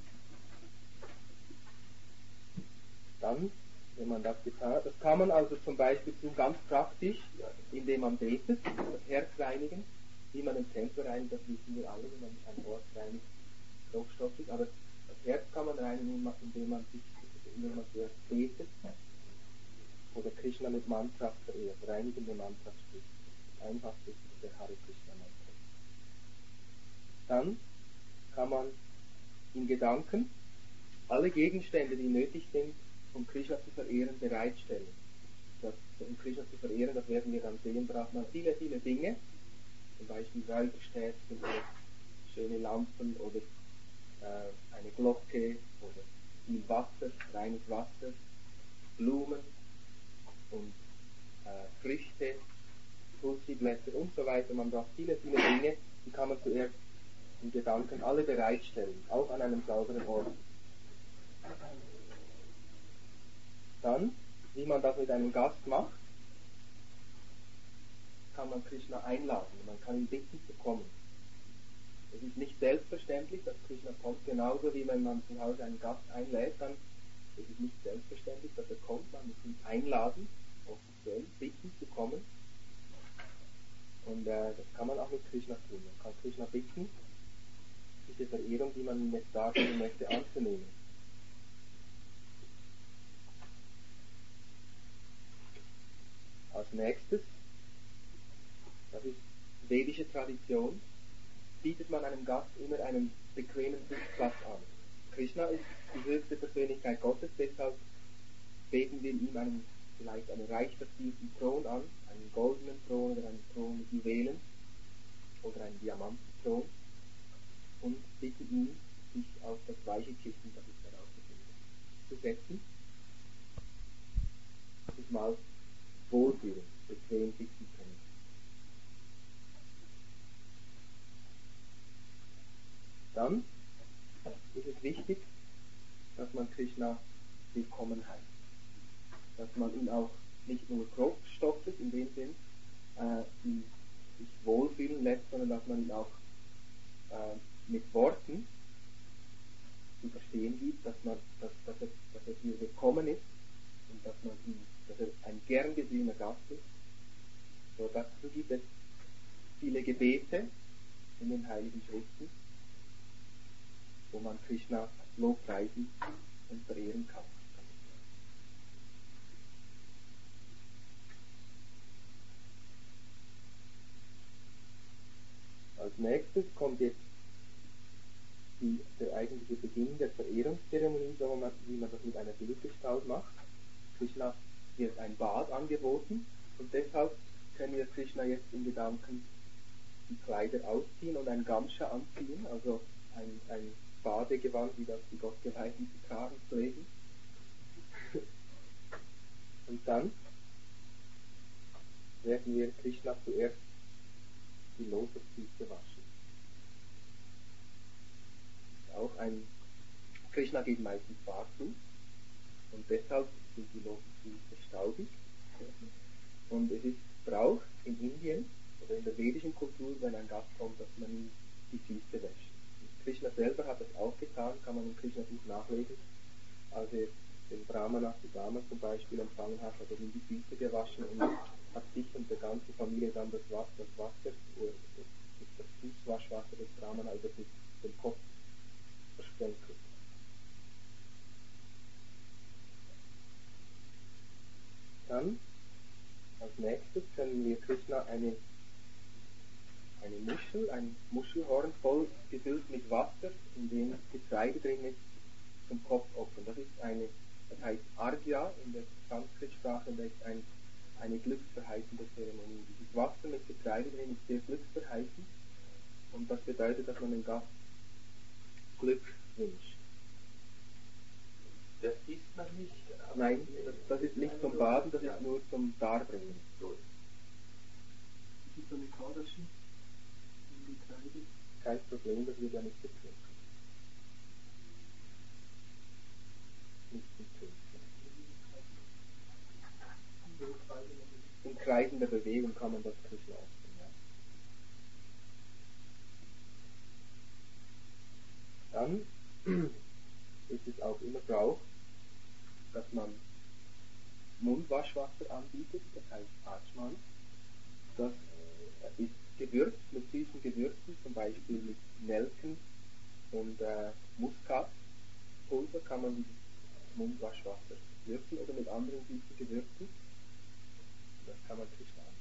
Dann, wenn man das getan hat, das kann man also zum Beispiel tun, ganz praktisch, indem man betet, das Herz reinigen, wie man den Tempel reinigt, das wissen wir alle, wenn man einen Ort reinigt, grobstofflich, aber das Herz kann man reinigen, indem man zuerst betet oder Krishna mit Mantras verehrt, reinigende Mantras spricht. Das einfachste ist der Hare Krishna Mantra. Dann kann man in Gedanken alle Gegenstände, die nötig sind, um Krishna zu verehren, bereitstellen. Um Krishna zu verehren, das werden wir dann sehen, braucht man viele, viele Dinge, zum Beispiel Räucherstäbchen oder schöne Lampen oder eine Glocke oder viel Wasser, reines Wasser, Blumen und Früchte, Tulsi-Blätter und so weiter. Man braucht viele, viele Dinge, die kann man zuerst in Gedanken alle bereitstellen, auch an einem sauberen Ort. Dann, wie man das mit einem Gast macht, kann man Krishna einladen. Man kann ihn bitten zu kommen. Es ist nicht selbstverständlich, dass Krishna kommt, genauso wie wenn man zu Hause einen Gast einlädt, dann ist es nicht selbstverständlich, dass er kommt. Man muss ihn einladen, offiziell bitten zu kommen. Und das kann man auch mit Krishna tun. Man kann Krishna bitten, diese Verehrung, die man ihm jetzt darstellen möchte, anzunehmen. Als nächstes, das ist vedische Tradition, bietet man einem Gast immer einen bequemen Sitzplatz an. Krishna ist die höchste Persönlichkeit Gottes, deshalb beten wir ihm vielleicht einen reich verzielten Thron an, einen goldenen Thron oder einen Thron mit Juwelen oder einen Diamantenthron und bitten ihn, sich auf das weiche Kissen, das sich darauf befindet, zu setzen. Sich mal wohlfühlen, bequem sitzen können. Dann ist es wichtig, dass man Krishna willkommen heißt. Dass man ihn auch nicht nur grobstoffelt, in dem Sinn, sich wohlfühlen lässt, sondern dass man ihn auch mit Worten zu verstehen gibt, dass er hier willkommen ist und dass er ein gern gesehener Gast ist. So, dazu gibt es viele Gebete in den Heiligen Schriften, wo man Krishna lobpreisen und verehren kann. Als nächstes kommt jetzt der eigentliche Beginn der Verehrungszeremonie, so wie man das mit einer Bildgestalt macht. Krishna wird ein Bad angeboten und deshalb können wir Krishna jetzt in Gedanken die Kleider ausziehen und ein Gamscha anziehen, also ein Badegewand, wie das die Gottgeweihten zu tragen pflegen. Und dann werden wir Krishna zuerst die Lotusfüße waschen. Krishna geht meistens barfuß und deshalb sind die Lotusfüße staubig. Und es ist Brauch in Indien oder in der vedischen Kultur, wenn ein Gast kommt, dass man ihm die Füße wäscht. Krishna selber hat das auch getan, kann man im Krishna-Buch nachlesen. Als er den Brahmana Sudama zum Beispiel empfangen hat, hat er ihm die Füße gewaschen und hat sich und der ganze Familie dann das Wasser oder das Fußwaschwasser des Brahmana über den Kopf versprenkelt. Dann, als nächstes, können wir Krishna ein Muschelhorn voll gefüllt mit Wasser, in dem Getreide drin ist, zum Kopf opfern. Das heißt Arghya in der Sanskrit-Sprache, und das ist eine glücksverheißende Zeremonie. Dieses Wasser mit Getreide drin ist sehr glücksverheißend und das bedeutet, dass man dem Gast Glück wünscht. Das isst man nicht. Nein, das ist nicht zum Baden, das ist nur zum Darbringen. So. Das ist so eine Kauderschen in die Kreide. Kein Problem, das wird ja nicht getrunken. Nicht getrunken. In kreisender Bewegung kann man das Krishna essen. Ja. Dann ist es auch immer Brauch, dass man Mundwaschwasser anbietet, das heißt Achman. Das ist gewürzt mit süßen Gewürzen, zum Beispiel mit Nelken und Muskatpulver kann man dieses Mundwaschwasser würzen oder mit anderen süßen Gewürzen. Das kann man Krishna anbieten.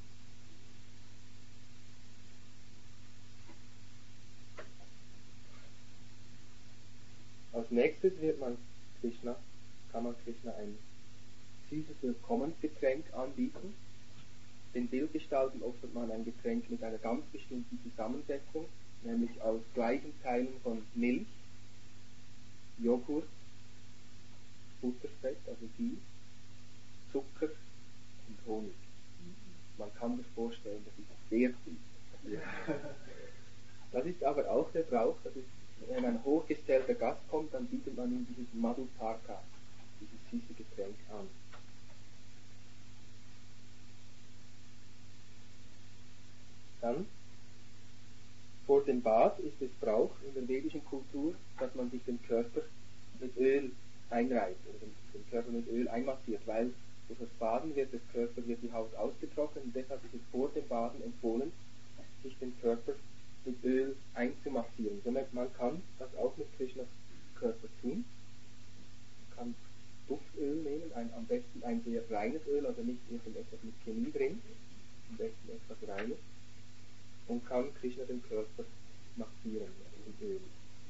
Als nächstes kann man Krishna ein süßes Willkommensgetränk anbieten. Den Bildgestalten opfert man ein Getränk mit einer ganz bestimmten Zusammensetzung, nämlich aus gleichen Teilen von Milch, Joghurt, Butterfett, also Ghee, Zucker und Honig. Man kann sich vorstellen, das ist sehr süß. Das ist aber auch der Brauch, das ist, wenn ein hochgestellter Gast kommt, dann bietet man ihm dieses Madhuparka, dieses süße Getränk an. Dann, vor dem Bad ist es Brauch in der vedischen Kultur, dass man sich den Körper mit Öl einreibt oder den Körper mit Öl einmassiert, weil durch das Baden wird die Haut ausgetrocknet und deshalb ist es vor dem Baden empfohlen, sich den Körper mit Öl einzumassieren. Man kann das auch mit Krishnas Körper tun. Man kann Duftöl nehmen, am besten ein sehr reines Öl, also nicht irgendetwas mit Chemie drin, am besten etwas Reines, und kann Krishna den Körper massieren, mit dem Öl.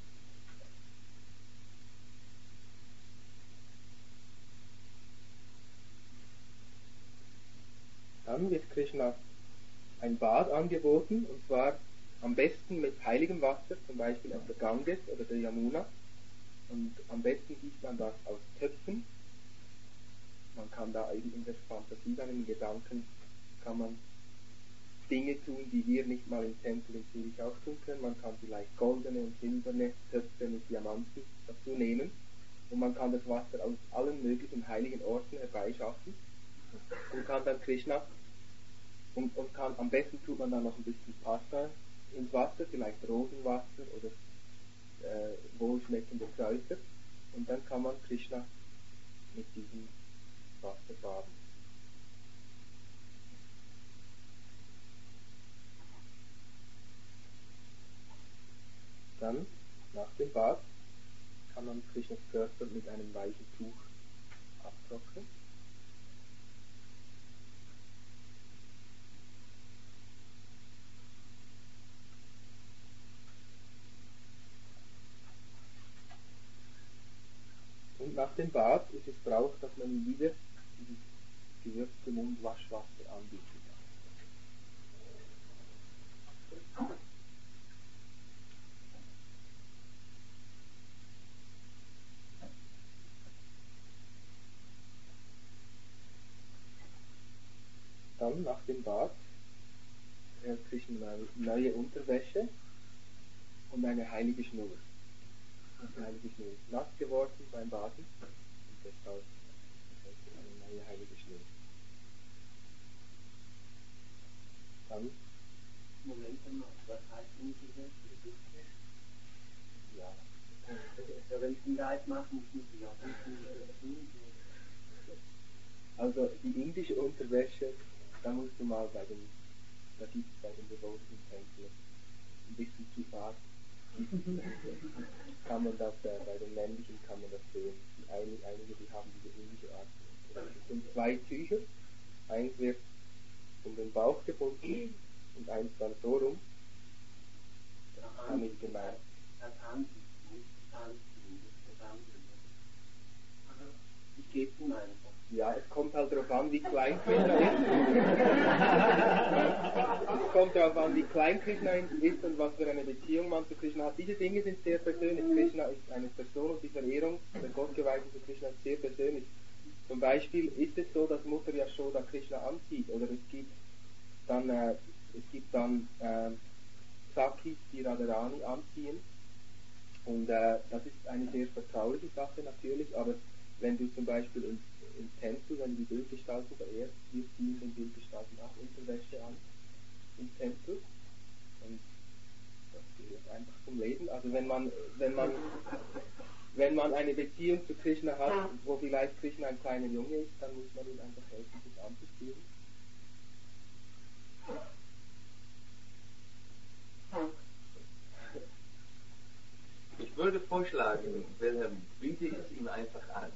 Dann wird Krishna ein Bad angeboten, und zwar am besten mit heiligem Wasser, zum Beispiel aus der Ganges oder der Yamuna. Und am besten gießt man das aus Töpfen. Man kann da eben in der Fantasie, dann in Gedanken, kann man Dinge tun, die wir nicht mal im Tempel in Zürich auch tun können. Man kann vielleicht goldene und silberne Töpfe mit Diamanten dazu nehmen. Und man kann das Wasser aus allen möglichen heiligen Orten herbeischaffen. Und kann dann Krishna, und kann, am besten tut man dann noch ein bisschen Pasta ins Wasser, vielleicht Rosenwasser oder wohlschmeckende Kräuter. Und dann kann man Krishna mit diesem Wasser baden. Dann, nach dem Bad, kann man Krishnas Körper mit einem weichen Tuch abtrocknen. Und nach dem Bad ist es Brauch, dass man ihm wieder dieses gewürzte Mundwaschwasser anbieten kann. Dann, nach dem Bad, erhält Krishna eine neue Unterwäsche und eine heilige Schnur. Die heilige Schnur ist nass geworden beim Baden und deshalb erhält er eine neue heilige Schnur. Dann, Moment mal, was heißt Unterwäsche? ja, Wenn ich einen Guide mache, muss ich auch wissen, also die indische Unterwäsche, da musst du mal da gibt es bei den Devoten Tempeln ein bisschen zu fad. Kann man das, bei den männlichen kann man das sehen. Einige, die haben diese indische Art. Es sind zwei Tücher, eins wird um den Bauch gebunden und eins dann so rum. Das ist damit gemeint. Das Handy, nicht das Handy. Ich gebe es ihm einfach. Ja, es kommt halt darauf an, wie klein Krishna ist. Es kommt darauf an, wie klein Krishna ist und was für eine Beziehung man zu Krishna hat. Diese Dinge sind sehr persönlich. Krishna ist eine Person und die Verehrung der Gottgeweihten zu Krishna ist sehr persönlich. Zum Beispiel ist es so, dass Mutter Yashoda Krishna anzieht, oder es gibt dann Sakhis, die Radharani anziehen. Und das ist eine sehr vertrauliche Sache natürlich, aber wenn du zum Beispiel im Tempel, wenn du die Bildgestalten verehrst, wir ziehen den Bildgestalten auch Unterwäsche an im Tempel. Und das gehört einfach zum Leben. Also wenn man eine Beziehung zu Krishna hat, wo vielleicht Krishna ein kleiner Junge ist, dann muss man ihm einfach helfen, sich anzuziehen. Ich würde vorschlagen, Wilhelm, biete es ihm einfach an.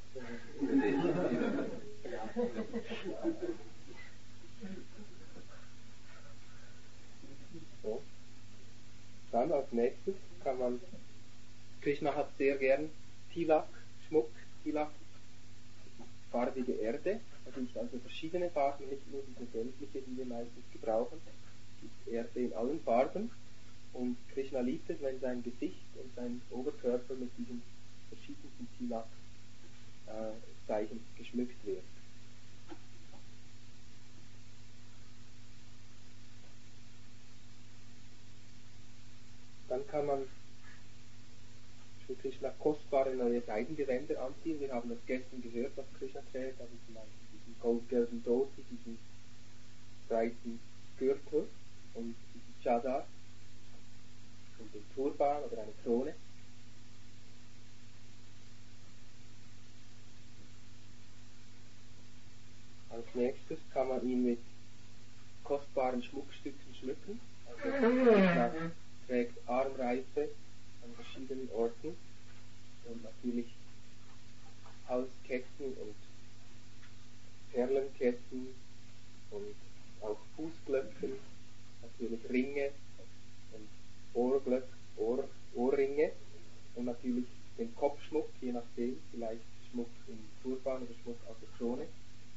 So. Dann als nächstes kann man, Krishna hat sehr gern Tilak, Schmuck, Tilak, farbige Erde. Es gibt also verschiedene Farben, nicht nur diese gelbliche, die wir meistens gebrauchen. Es gibt Erde in allen Farben. Und Krishna liebt es, wenn sein Gesicht und sein Oberkörper mit diesen verschiedensten Tilak-Zeichen geschmückt wird. Dann kann man für Krishna kostbare neue Seidengewänder anziehen. Wir haben das gestern gehört, was Krishna trägt, also zum Beispiel diesen goldgelben Dhoti, diesen breiten Gürtel und diesen Chadar und den Turban oder eine Krone. Als nächstes kann man ihn mit kostbaren Schmuckstücken schmücken. Also Krishna trägt Armreife an verschiedenen Orten und natürlich Halsketten und Perlenketten und auch Fußglöckchen, natürlich Ringe und Ohrglöckchen oder Schmuck aus der Krone.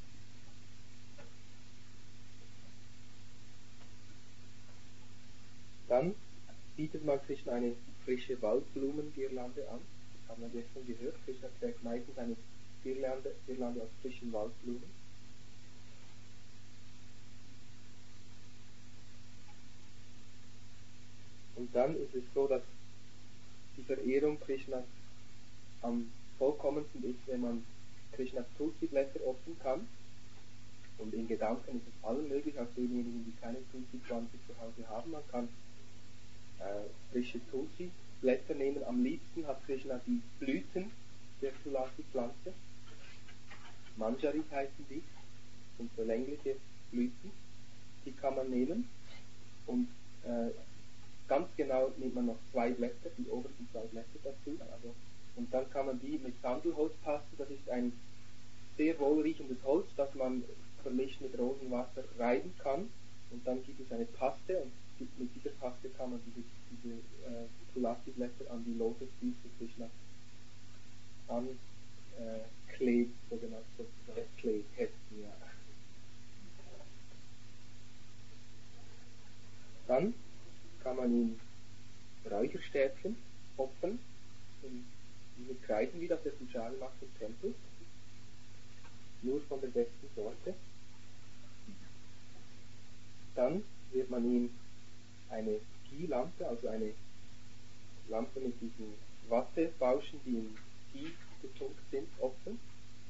Dann bietet man Krishna eine frische Waldblumengirlande an. Das haben wir gestern gehört. Krishna trägt meistens eine Girlande aus frischen Waldblumen. Und dann ist es so, dass die Verehrung Krishnas am vollkommensten ist, wenn man Krishnas Tulsi-Blätter opfern kann. Und in Gedanken ist es allen möglich, auch denjenigen, die keine Tulsi-Pflanze zu Hause haben. Man kann frische Tulsi-Blätter nehmen. Am liebsten hat Krishna die Blüten der Tulasi-Pflanze. Manjari heißen die, sind so längliche Blüten. Die kann man nehmen. Und ganz genau nimmt man noch 2 Blätter, die obersten 2 Blätter dazu. Also, und dann kann man die mit Sandelholzpaste, das ist ein sehr wohlriechendes Holz, das man vermischt mit Rosenwasser reiben kann. Und dann gibt es eine Paste und mit dieser Paste kann man diese Tulasi-Blätter an die Lotusfüße Krishna anklebt, sogenannt sozusagen. Heften, ja. Dann kann man ihm Räucherstäbchen opfern, mit Kreisen, wie das der Pujari macht im Tempel, nur von der besten Sorte. Dann wird man ihm eine Ghee-Lampe, also eine Lampe mit diesen Wattebauschen, die in Ghee getunkt sind, opfern.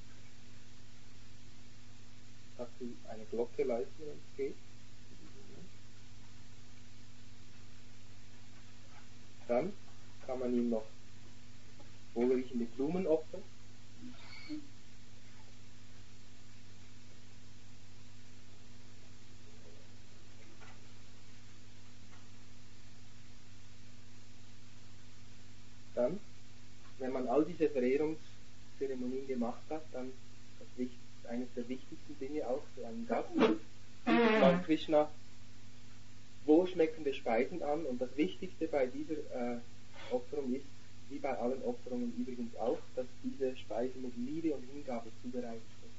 Dazu eine Glocke läuten, wenn es geht. Dann kann man ihm noch wohlriechende Blumen opfern. Dann, wenn man all diese Verehrungszeremonien gemacht hat, dann das ist eines der wichtigsten Dinge auch für einen Gast, bietet man Krishna wohlschmeckende Speisen an, und das Wichtigste bei dieser Opferung ist, wie bei allen Opferungen übrigens auch, dass diese Speisen mit Liebe und Hingabe zubereitet sind.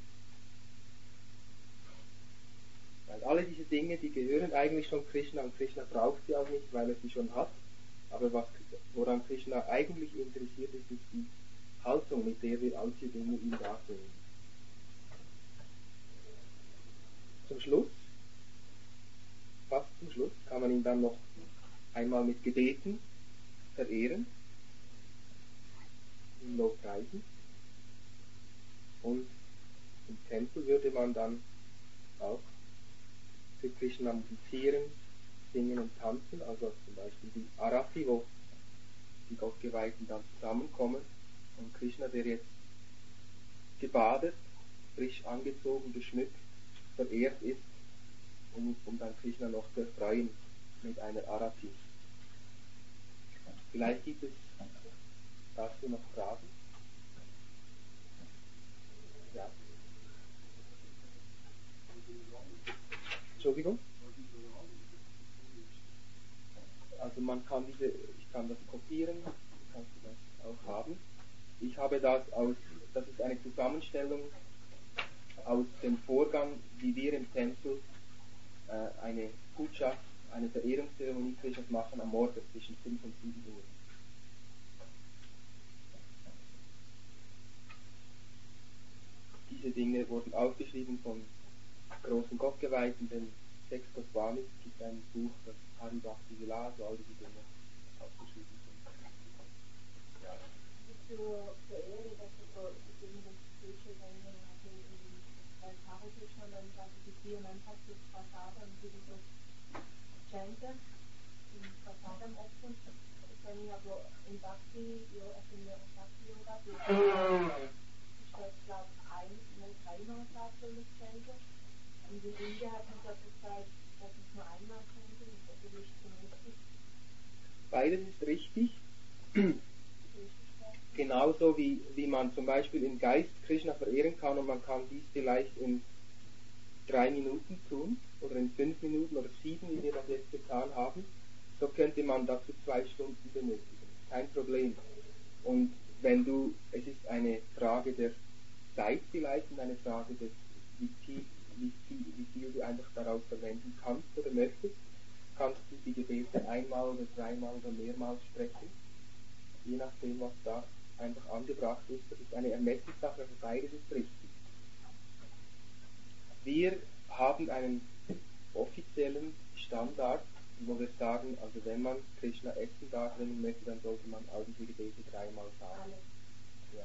Weil alle diese Dinge, die gehören eigentlich schon Krishna, und Krishna braucht sie auch nicht, weil er sie schon hat. Aber woran Krishna eigentlich interessiert ist, ist die Haltung, mit der wir all diese Dinge ihm darbringen. Fast zum Schluss, kann man ihn dann noch einmal mit Gebeten verehren, ihn lobpreisen. Und im Tempel würde man dann auch für Krishna musizieren, singen und tanzen, also zum Beispiel die Arati, wo die Gottgeweihten dann zusammenkommen und Krishna, der jetzt gebadet, frisch angezogen, geschmückt, verehrt ist, um dann Krishna noch zu erfreuen mit einer Arati. Vielleicht gibt es dazu noch Fragen. Ja. Entschuldigung? Also ich kann das kopieren, kannst du das auch haben. Ich habe das ist eine Zusammenstellung aus dem Vorgang, wie wir im Tempel eine Puja, eine Verehrungszeremonie Krishnas machen am Morgen zwischen 5 und 7 Uhr. Diese Dinge wurden aufgeschrieben von großen Gottgeweihten, den 6 Goswamis. Es gibt ein Buch, das Hari Bhakti Vilas, wo all diese Dinge aufgeschrieben sind. Ja. Zur Verehrung, dass du so Dinge, das Kirche dann weil Hare Krishna dann klassifizieren, einfach das Prasadam, und wie das chanten, im Prasadam opfern. Das kann ich aber im Bhakti, also in der Bhakti-Yoga, ich glaube, einmal sagt, soll das chanten. Und in Indien hat man gesagt, dass es nur einmal chanten ist, also nicht zum Richtig. Beides ist richtig. Genauso wie man zum Beispiel im Geist Krishna verehren kann, und man kann dies vielleicht in 3 Minuten tun oder in 5 Minuten oder 7, wie wir das jetzt getan haben, so könnte man dazu 2 Stunden benötigen. Kein Problem. Und es ist eine Frage der Zeit vielleicht und eine Frage des, wie viel du einfach daraus verwenden kannst oder möchtest. Kannst du die Gebete einmal oder dreimal oder mehrmals sprechen, je nachdem, was da einfach angebracht ist. Das ist eine Ermessenssache, also beides ist richtig. Wir haben einen offiziellen Standard, wo wir sagen, also wenn man Krishna Essen darbringen möchte, dann sollte man all diese Gebete dreimal sagen. Ja.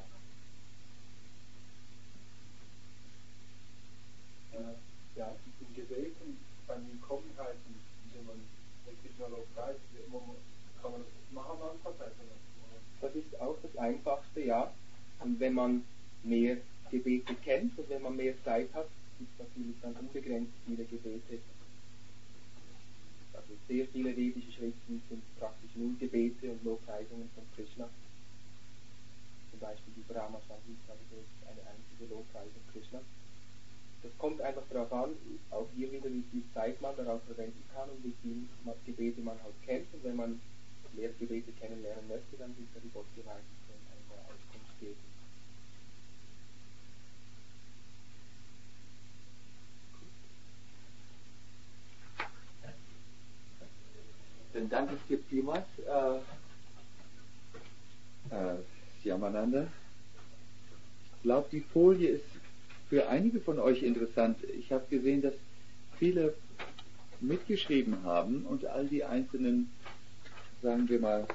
Ja, in Gebeten, beim Willkommenheiten, wenn man Krishna Lob preist, kann man das machen einfach. Das ist auch das Einfachste, ja. Und wenn man mehr Gebete kennt und wenn man mehr Zeit hat, gibt es natürlich dann unbegrenzt viele Gebete. Also sehr viele vedische Schriften sind praktisch nur Gebete und Lobpreisungen von Krishna. Zum Beispiel die Brahma Samhita, das ist eine einzige Lobpreisung Krishna. Das kommt einfach darauf an, auch hier wieder, wie viel Zeit man darauf verwenden kann und wie viele Gebete man halt kennt. Und wenn man mehr Gebete kennenlernen möchte, dann sind die Gottgeweihten eine Auskunft geben. Dann danke ich dir vielmals, Shyamananda. Ich glaube, die Folie ist für einige von euch interessant. Ich habe gesehen, dass viele mitgeschrieben haben und all die einzelnen, sagen wir mal,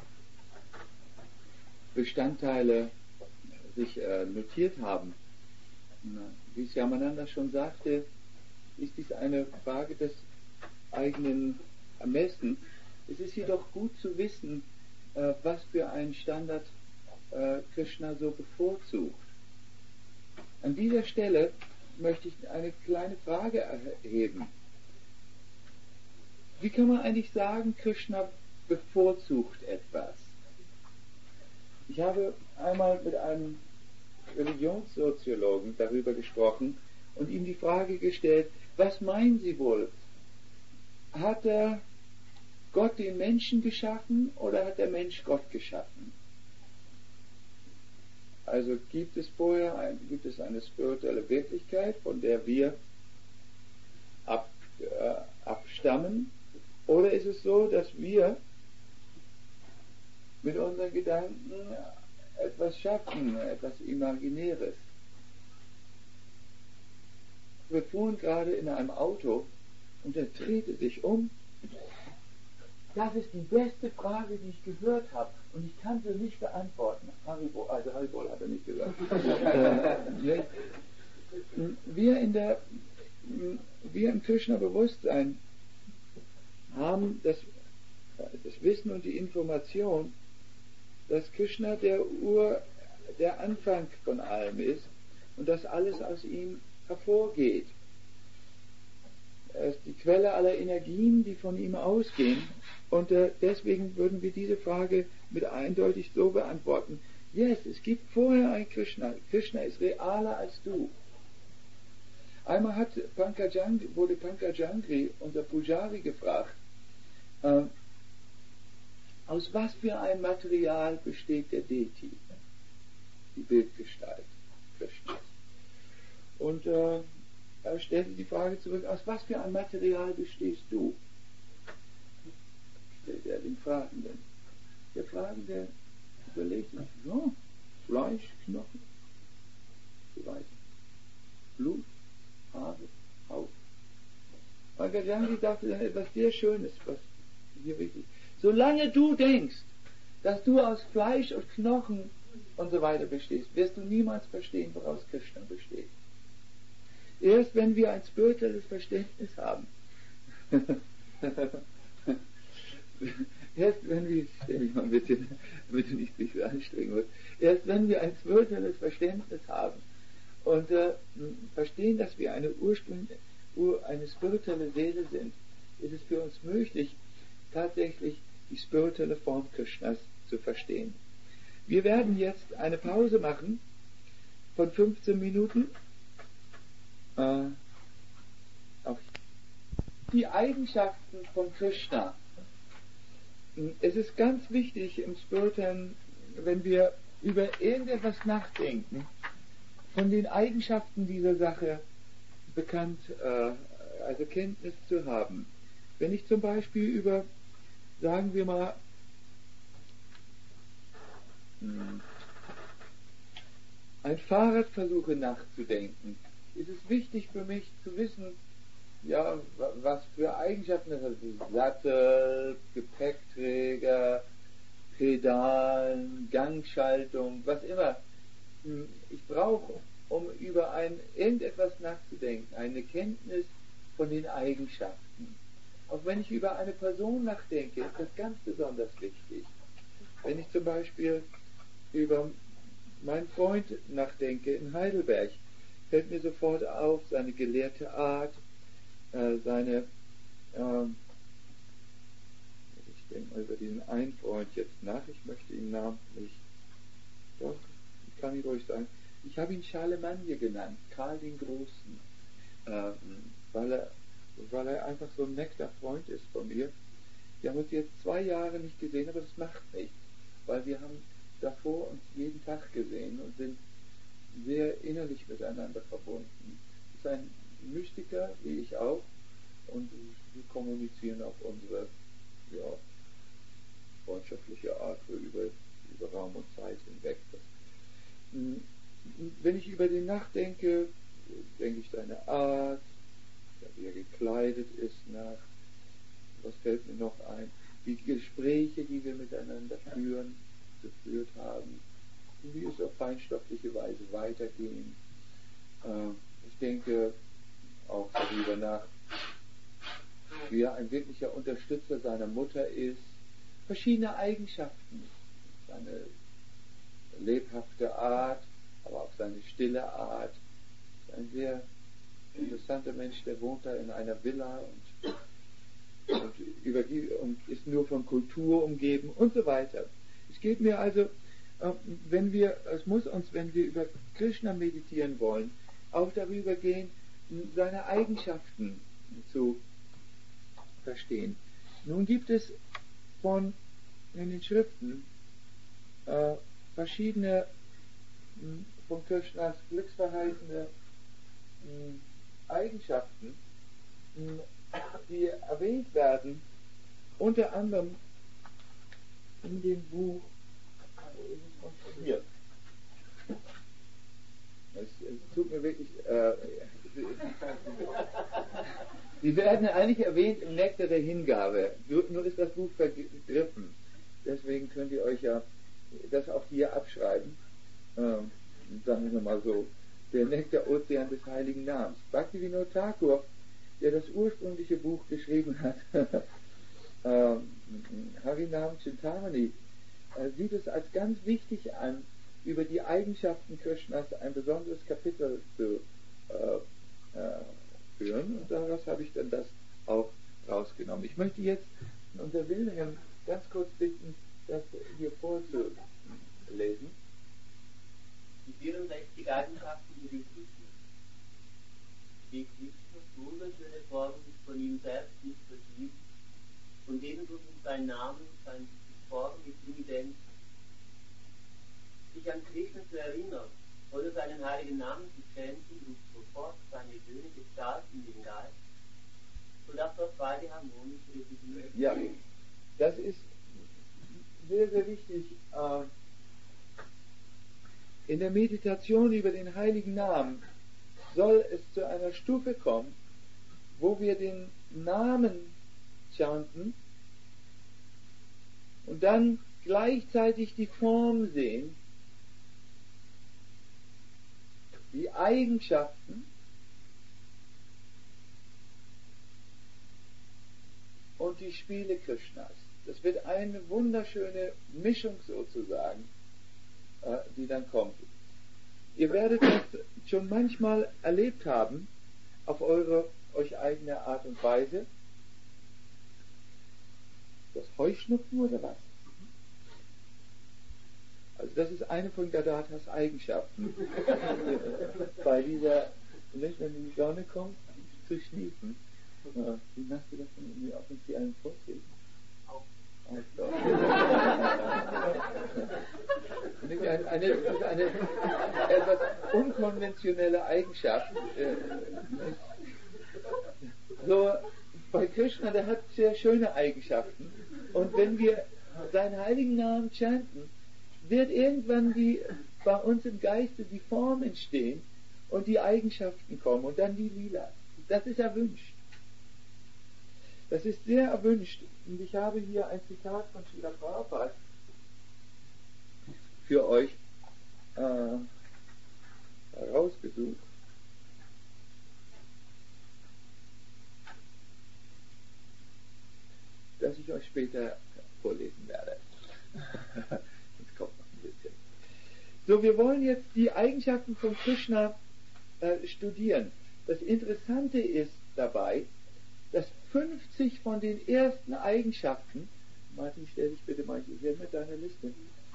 Bestandteile sich notiert haben. Wie Shyamananda schon sagte, ist dies eine Frage des eigenen Ermessens. Es ist jedoch gut zu wissen, was für einen Standard Krishna so bevorzugt. An dieser Stelle möchte ich eine kleine Frage erheben. Wie kann man eigentlich sagen, Krishna bevorzugt etwas? Ich habe einmal mit einem Religionssoziologen darüber gesprochen und ihm die Frage gestellt, was meinen Sie wohl? Hat Gott den Menschen geschaffen oder hat der Mensch Gott geschaffen? Also gibt es eine spirituelle Wirklichkeit, von der wir abstammen, oder ist es so, dass wir mit unseren Gedanken etwas schaffen, etwas Imaginäres? Wir fuhren gerade in einem Auto und er drehte sich um. Das ist die beste Frage, die ich gehört habe und ich kann sie nicht beantworten. Haribol hat er nicht gesagt. Wir im Krishna-Bewusstsein haben das Wissen und die Information, dass Krishna der Anfang von allem ist und dass alles aus ihm hervorgeht. Er ist die Quelle aller Energien, die von ihm ausgehen. Und deswegen würden wir diese Frage mit eindeutig so beantworten. Yes, es gibt vorher ein Krishna. Krishna ist realer als du. Einmal wurde Pankajangri, unser Pujari, gefragt, aus was für ein Material besteht der Deity, die Bildgestalt Krishnas. Und er stellte die Frage zurück, aus was für ein Material bestehst du? Stellte er den Fragenden. Der Fragende überlegte sich, ja, Fleisch, Knochen, so weiter. Blut, Haare, Haut. Pankajangri dachte dann etwas sehr Schönes, was hier wichtig ist. Solange du denkst, dass du aus Fleisch und Knochen und so weiter bestehst, wirst du niemals verstehen, woraus Krishna besteht. Erst wenn wir ein spirituelles Verständnis haben, erst wenn wir, stell mich mal ein bisschen, damit du nicht dich so anstrengen musst, erst wenn wir ein spirituelles Verständnis haben und verstehen, dass wir eine spirituelle Seele sind, ist es für uns möglich, tatsächlich die spirituelle Form Krishnas zu verstehen. Wir werden jetzt eine Pause machen von 15 Minuten. Die Eigenschaften von Krishna. Es ist ganz wichtig im Spirituellen, wenn wir über irgendetwas nachdenken, von den Eigenschaften dieser Sache bekannt, also Kenntnis zu haben. Wenn ich zum Beispiel über, sagen wir mal, ein Fahrrad versuche nachzudenken, ist es wichtig für mich zu wissen, ja, was für Eigenschaften das hat. Sattel, Gepäckträger, Pedalen, Gangschaltung, was immer. Ich brauche, um über irgendetwas nachzudenken, eine Kenntnis von den Eigenschaften. Auch wenn ich über eine Person nachdenke, ist das ganz besonders wichtig. Wenn ich zum Beispiel über meinen Freund nachdenke in Heidelberg, fällt mir sofort auf seine gelehrte Art, seine, ich denke mal über diesen einen Freund jetzt nach, ich möchte ihn namentlich, doch, kann ich ruhig sagen, ich habe ihn Charlemagne genannt, Karl den Großen, weil er einfach so ein netter Freund ist von mir. Wir haben uns jetzt 2 Jahre nicht gesehen, aber das macht nichts, weil wir haben davor uns jeden Tag gesehen und sind sehr innerlich miteinander verbunden. Ist ein Mystiker, wie ich auch, und wir kommunizieren auf unsere freundschaftliche Art über Raum und Zeit hinweg. Wenn ich über den nachdenke, denke ich seine Art, wie er gekleidet ist nach, was fällt mir noch ein, die Gespräche, die wir miteinander geführt haben, wie es auf feinstoffliche Weise weitergehen. Ich denke auch darüber nach, wie er ein wirklicher Unterstützer seiner Mutter ist. Verschiedene Eigenschaften, seine lebhafte Art, aber auch seine stille Art. Ein sehr interessanter Mensch, der wohnt da in einer Villa und ist nur von Kultur umgeben und so weiter. Es geht mir also, wenn wir über Krishna meditieren wollen, auch darüber gehen, seine Eigenschaften zu verstehen. Nun gibt es in den Schriften verschiedene von Krishnas glücksverheißende Eigenschaften, die erwähnt werden, unter anderem in dem Buch hier. Es tut mir wirklich, die werden eigentlich erwähnt im Nektar der Hingabe, nur ist das Buch vergriffen. Deswegen könnt ihr euch ja das auch hier abschreiben. Sagen wir mal so, der Nektar-Ozean des heiligen Namens. Bhaktivinoda Thakur, der das ursprüngliche Buch geschrieben hat, Harinam Chintamani, sieht es als ganz wichtig an, über die Eigenschaften Krishnas ein besonderes Kapitel zu führen. Und daraus habe ich dann das auch rausgenommen. Ich möchte jetzt unser Wilhelm ganz kurz bitten, das hier vorzulesen. Die 64 Eigenschaften des Krishna. Die Krishnas wunderschöne Form ist von ihm selbst nicht verschieden und ebenso sind sein Name und seine Form mit ihm identisch. Sich an Krishna zu erinnern oder seinen heiligen Namen zu chanten, ruft sofort seine schöne Gestalt in den Geist, sodass das beide harmonisch resonieren. Ja, das ist sehr, sehr wichtig. In der Meditation über den heiligen Namen soll es zu einer Stufe kommen, wo wir den Namen chanten und dann gleichzeitig die Form sehen, die Eigenschaften und die Spiele Krishnas. Das wird eine wunderschöne Mischung sozusagen, die dann kommt. Ihr werdet das schon manchmal erlebt haben, auf euch eigene Art und Weise. Das Heuschnupfen oder was? Also das ist eine von Gadadhas Eigenschaften. Bei dieser, wenn die Sonne kommt, zu schniefen. Wie machst du das denn auf uns die einen vorzählen? Eine etwas unkonventionelle Eigenschaft. So, bei Krishna, der hat sehr schöne Eigenschaften. Und wenn wir seinen heiligen Namen chanten, wird irgendwann bei uns im Geiste die Form entstehen und die Eigenschaften kommen und dann die Lila. Das ist erwünscht. Das ist sehr erwünscht. Und ich habe hier ein Zitat von Srila Prabhupada für euch herausgesucht. Das ich euch später vorlesen werde. Das kommt noch ein bisschen. So, wir wollen jetzt die Eigenschaften von Krishna studieren. Das Interessante ist dabei, dass 50 von den ersten Eigenschaften, Martin, stell dich bitte mal hier mit deiner Liste,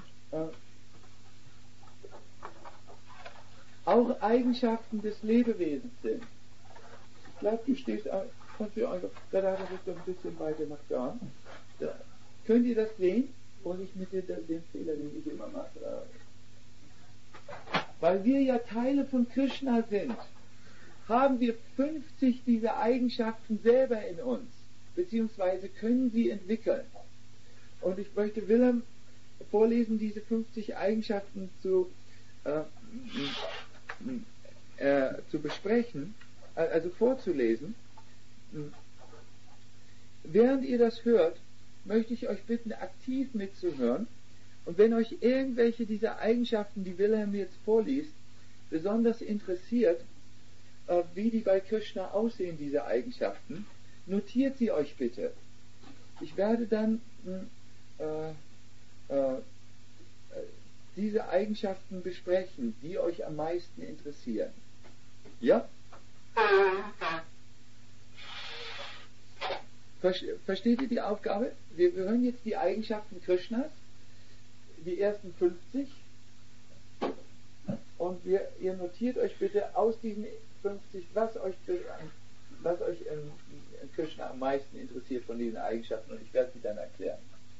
auch Eigenschaften des Lebewesens sind. Ich glaube, du stehst, kannst du einfach, da bist du ein bisschen weiter nach da. Könnt ihr das sehen? Und ich mit den Fehler, den ich immer mache. Weil wir ja Teile von Krishna sind, haben wir 50 dieser Eigenschaften selber in uns, beziehungsweise können sie entwickeln. Und ich möchte Willem vorlesen, diese 50 Eigenschaften zu besprechen, also vorzulesen. Während ihr das hört, möchte ich euch bitten, aktiv mitzuhören. Und wenn euch irgendwelche dieser Eigenschaften, die Wilhelm jetzt vorliest, besonders interessiert, wie die bei Krishna aussehen, diese Eigenschaften, notiert sie euch bitte. Ich werde dann diese Eigenschaften besprechen, die euch am meisten interessieren. Ja? Versteht ihr die Aufgabe? Wir hören jetzt die Eigenschaften Krishnas, die ersten 50, und ihr notiert euch bitte aus diesen 50, was euch in Krishna am meisten interessiert von diesen Eigenschaften, und ich werde sie dann erklären.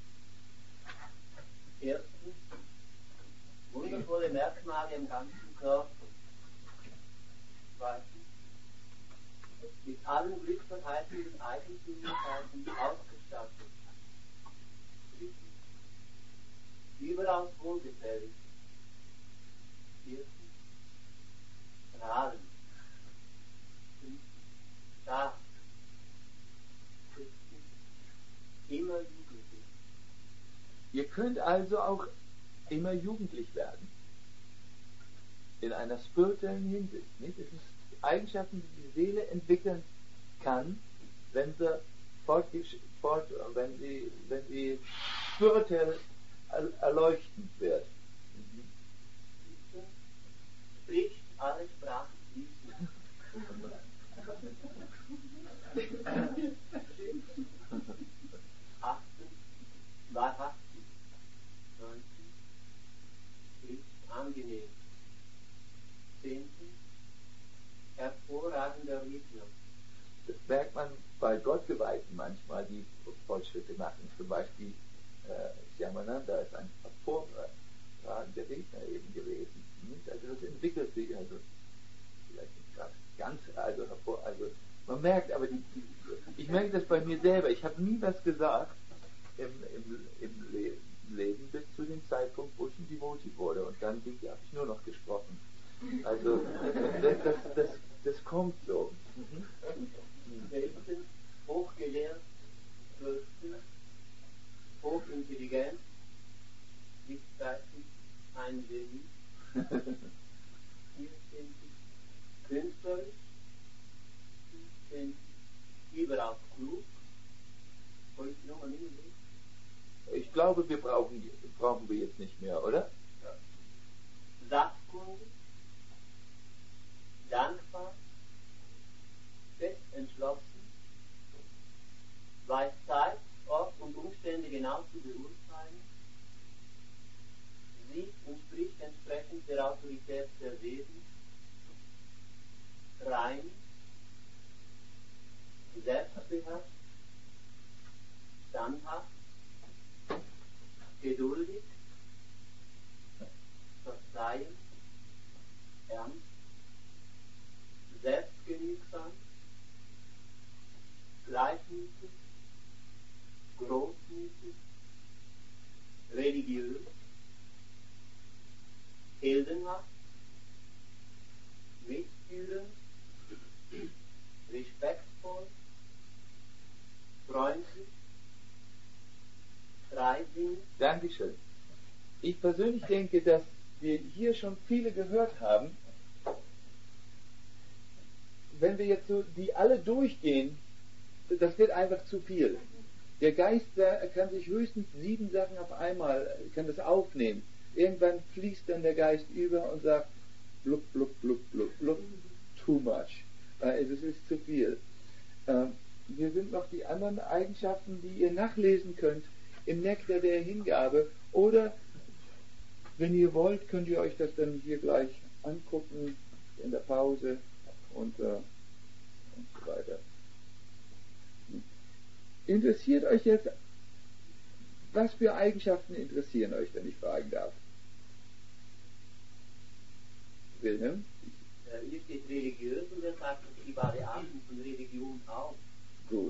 Erstens, wundervolle Merkmale im ganzen Körper. Zweitens, mit allen glückverheißenden Eigentümlichkeiten ausgestattet. Drittens, überaus wohlgefällig. Viertens, strahlend. Fünftens, stark. Sechstens, immer jugendlich. Ihr könnt also auch immer jugendlich werden. In einer spirituellen Hinsicht. Nicht? Das sind Eigenschaften, die die Seele entwickeln kann, wenn sie wenn sie spirituell erleuchtend wird. Spricht alle Sprachen fließend. Achtens, wahrhaftig. Neuntens, ist angenehm. Zehntens, hervorragender Redner. Das merkt man bei Gottgeweihten manchmal, die Fortschritte machen. Zum Beispiel Shyamananda ist ein hervorragender Redner eben gewesen. Also das entwickelt sich, also vielleicht nicht gerade ganz, also man merkt, aber ich merke das bei mir selber. Ich habe nie was gesagt im Leben bis zu dem Zeitpunkt, wo ich ein Devotee wurde, und dann habe ich nur noch gesprochen. Also das kommt so. Elftens, hochgelehrt. Zwölftens, hochintelligent. Nicht 13, ein Genie. 14, künstlerisch. 15, überaus klug. Soll ich die Nummer nehmen? Ich glaube, brauchen wir jetzt nicht mehr, oder? Ja. Sachkundig. Dankbar. Fest entschlossen. Weiß Zeit, Ort und Umstände genau zu beurteilen. Sieht und spricht entsprechend der Autorität der Wesen. Rein. Selbstbeherrscht. Standhaft. geduldig, verzeihen, ernst, selbstgenügsam, gleichmütig, großmütig, religiös, heldenhaft, mitfühlend, respektvoll, freundlich, freisinnig. Dankeschön. Ich persönlich denke, dass wir hier schon viele gehört haben. Wenn wir jetzt so die alle durchgehen, das wird einfach zu viel. Der Geist kann sich höchstens 7 Sachen auf einmal, kann das aufnehmen. Irgendwann fließt dann der Geist über und sagt, blub, blub, blub, blub, blub, too much. Es ist zu viel. Hier sind noch die anderen Eigenschaften, die ihr nachlesen könnt im Nektar der Hingabe. Oder, wenn ihr wollt, könnt ihr euch das dann hier gleich angucken in der Pause und so weiter. Interessiert euch jetzt, was für Eigenschaften interessieren euch, wenn ich fragen darf? Wilhelm? Hier steht religiös und er sagt, dass die Varianten von Religion auch. Gut.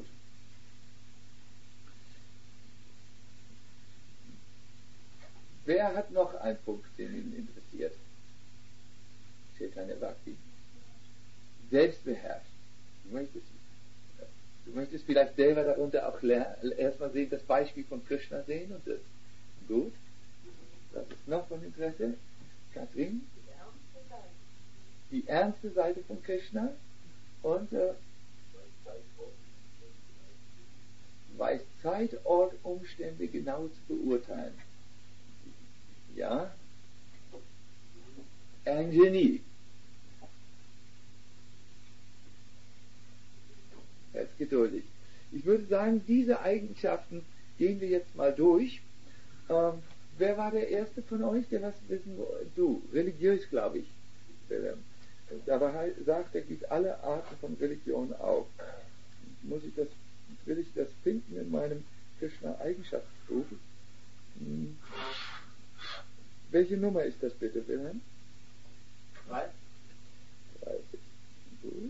Wer hat noch einen Punkt, den ihn interessiert? Chaitanya Bhakti. Selbstbeherrscht. Du möchtest vielleicht selber darunter auch erstmal sehen, das Beispiel von Krishna sehen und das. Gut. Das ist noch von Interesse. Katrin? Die ernste Seite von Krishna und weiß Zeit, Ort, Umstände genau zu beurteilen. Ja? Ein Genie. Er ist geduldig. Ich würde sagen, diese Eigenschaften gehen wir jetzt mal durch. Wer war der Erste von euch, der was wissen wollte? Du, religiös, glaube ich. Aber sagt, er gibt alle Arten von Religion auf. Will ich das finden in meinem Krishna-Eigenschaftsbuch? Welche Nummer ist das bitte, Wilhelm? 30. Gut.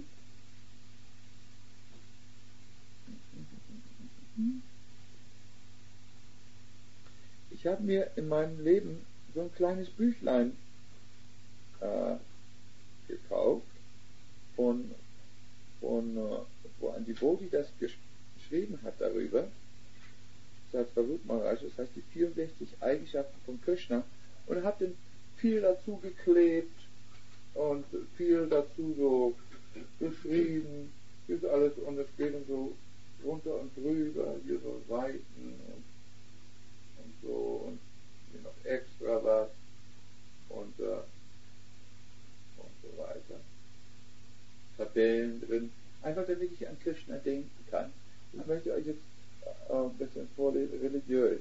Ich habe mir in meinem Leben so ein kleines Büchlein gekauft, wo Andi Bodhi das geschrieben hat darüber. Das heißt Svarup Maharaj, das heißt die 64 Eigenschaften von Krishna, und habe dann viel dazu geklebt und viel dazu so geschrieben, ist alles, und es geht dann so runter und drüber, hier so Seiten und so, und hier noch extra was und so weiter. Tabellen drin, einfach damit ich an Krishna denken kann. Ich möchte euch jetzt ein bisschen vorlesen, religiös.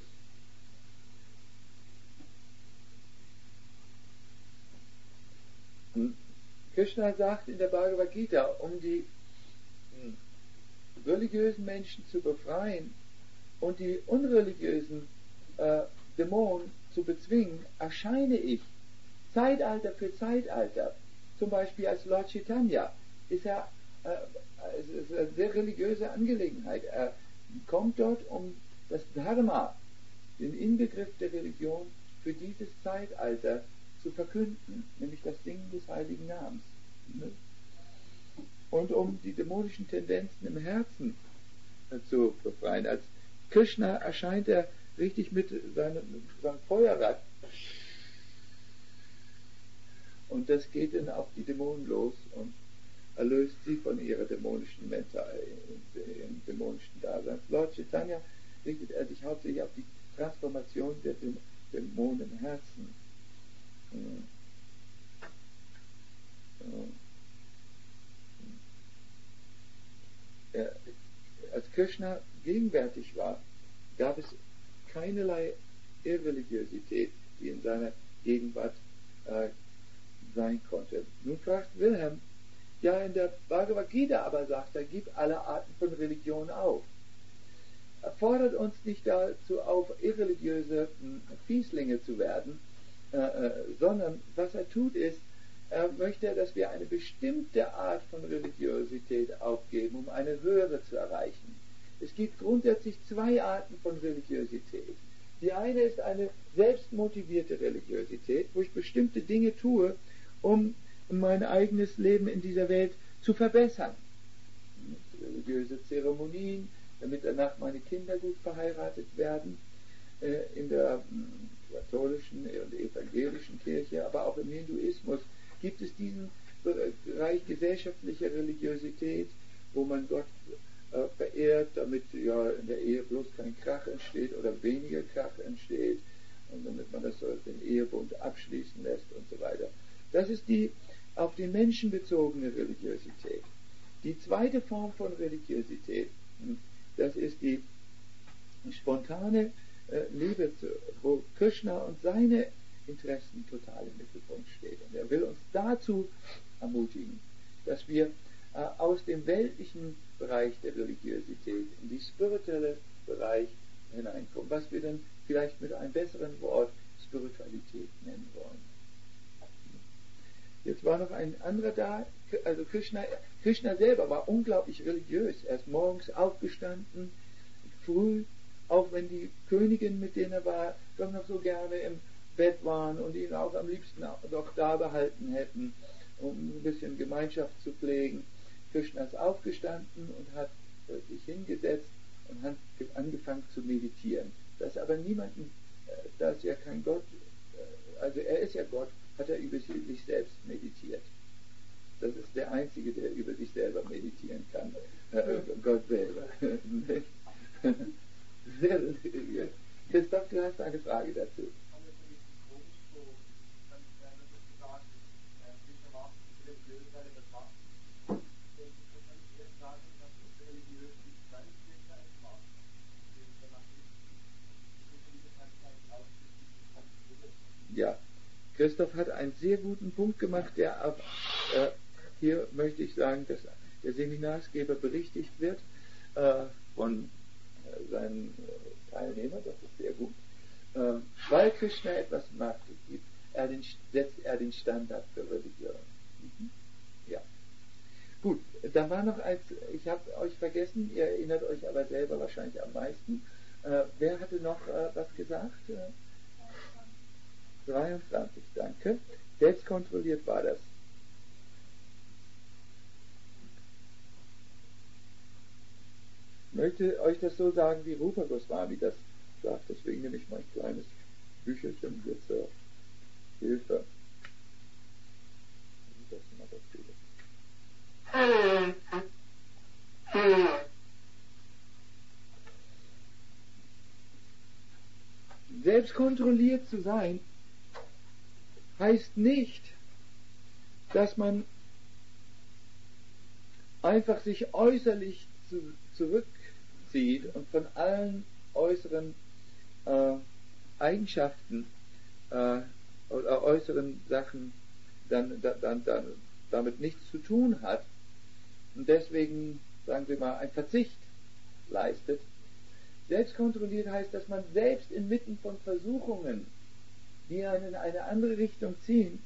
Krishna sagt in der Bhagavad Gita, um die religiösen Menschen zu befreien und die unreligiösen Dämonen zu bezwingen, erscheine ich Zeitalter für Zeitalter. Zum Beispiel als Lord Chaitanya ist er es ist eine sehr religiöse Angelegenheit. Er kommt dort, um das Dharma, den Inbegriff der Religion, für dieses Zeitalter zu verkünden, nämlich das Singen des heiligen Namens. Und um die dämonischen Tendenzen im Herzen zu befreien. Als Krishna erscheint er richtig mit seinem Feuerrad. Und das geht dann auf die Dämonen los und erlöst sie von ihrer dämonischen im dämonischen Dasein. Lord Chaitanya richtet er sich hauptsächlich auf die Transformation der Dämonen im Herzen. Als Krishna gegenwärtig war, gab es keinerlei Irreligiosität, die in seiner Gegenwart sein konnte. Nun fragt Wilhelm, ja, in der Bhagavad Gita aber sagt er, gib alle Arten von Religion auf. fordert uns nicht dazu auf, irreligiöse Fieslinge zu werden, sondern was er tut ist, er möchte, dass wir eine bestimmte Art von Religiosität aufgeben, um eine höhere zu erreichen. Es gibt grundsätzlich zwei Arten von Religiosität. Die eine ist eine selbstmotivierte Religiosität, wo ich bestimmte Dinge tue, um mein eigenes Leben in dieser Welt zu verbessern. Religiöse Zeremonien, damit danach meine Kinder gut verheiratet werden, in der katholischen und evangelischen Kirche, aber auch im Hinduismus gibt es diesen Bereich gesellschaftlicher Religiosität, wo man Gott verehrt, damit ja in der Ehe bloß kein Krach entsteht oder weniger Krach entsteht und damit man das den Ehebund abschließen lässt und so weiter. Das ist die auf den Menschen bezogene Religiosität. Die zweite Form von Religiosität, das ist die spontane Liebe, wo Krishna und seine Interessen total im Mittelpunkt steht. Und er will uns dazu ermutigen, dass wir aus dem weltlichen Bereich der Religiosität in die spirituelle Bereich hineinkommen, was wir dann vielleicht mit einem besseren Wort Spiritualität nennen wollen. Jetzt war noch ein anderer da, also Krishna selber war unglaublich religiös. Er ist morgens aufgestanden, früh, auch wenn die Königin, mit denen er war, doch noch so gerne im Bett waren und ihn auch am liebsten doch da behalten hätten, um ein bisschen Gemeinschaft zu pflegen. Krishna ist aufgestanden und hat sich hingesetzt und hat angefangen zu meditieren. Das aber niemanden, da ist ja kein Gott, also er ist ja Gott, hat er über sich selbst meditiert. Das ist der Einzige, der über sich selber meditieren kann. Gott selber. Sehr religiös. Christoph, du hast eine Frage dazu. Ja, Christoph hat einen sehr guten Punkt gemacht, der auch, hier möchte ich sagen, dass der Seminarsgeber berichtigt wird von seinen Teilnehmern, das ist sehr gut, weil Krishna etwas macht, setzt er den Standard für Religion. Ja. Gut, da war noch eins, ich habe euch vergessen, ihr erinnert euch aber selber wahrscheinlich am meisten. Wer hatte noch was gesagt? 23, danke. Selbstkontrolliert war das. Ich möchte euch das so sagen, wie Rupa Goswami das sagt. Deswegen nehme ich mein kleines Bücherchen hier zur Hilfe. Das mal dazu. Selbstkontrolliert zu sein, heißt nicht, dass man einfach sich äußerlich zurückzieht und von allen äußeren Eigenschaften oder äußeren Sachen dann damit nichts zu tun hat und deswegen, sagen wir mal, einen Verzicht leistet. Selbstkontrolliert heißt, dass man selbst inmitten von Versuchungen, die einen in eine andere Richtung ziehen,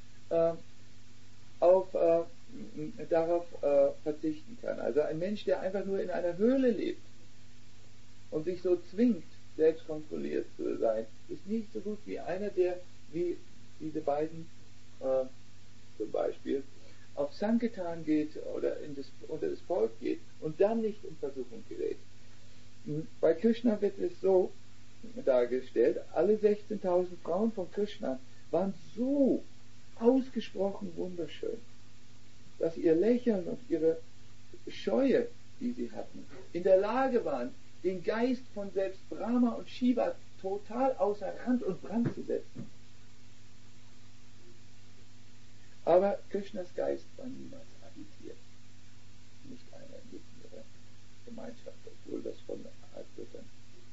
darauf verzichten kann. Also ein Mensch, der einfach nur in einer Höhle lebt und sich so zwingt, selbstkontrolliert zu sein, ist nicht so gut wie einer, der, wie diese beiden zum Beispiel, auf Sankirtan geht oder unter das Volk geht und dann nicht in Versuchung gerät. Bei Krishna wird es so dargestellt, alle 16.000 Frauen von Krishna waren so ausgesprochen wunderschön, dass ihr Lächeln und ihre Scheue, die sie hatten, in der Lage waren, den Geist von selbst Brahma und Shiva total außer Rand und Brand zu setzen. Aber Krishnas Geist war niemals agitiert. Nicht einer in ihrer Gemeinschaft, obwohl das von Altgöttern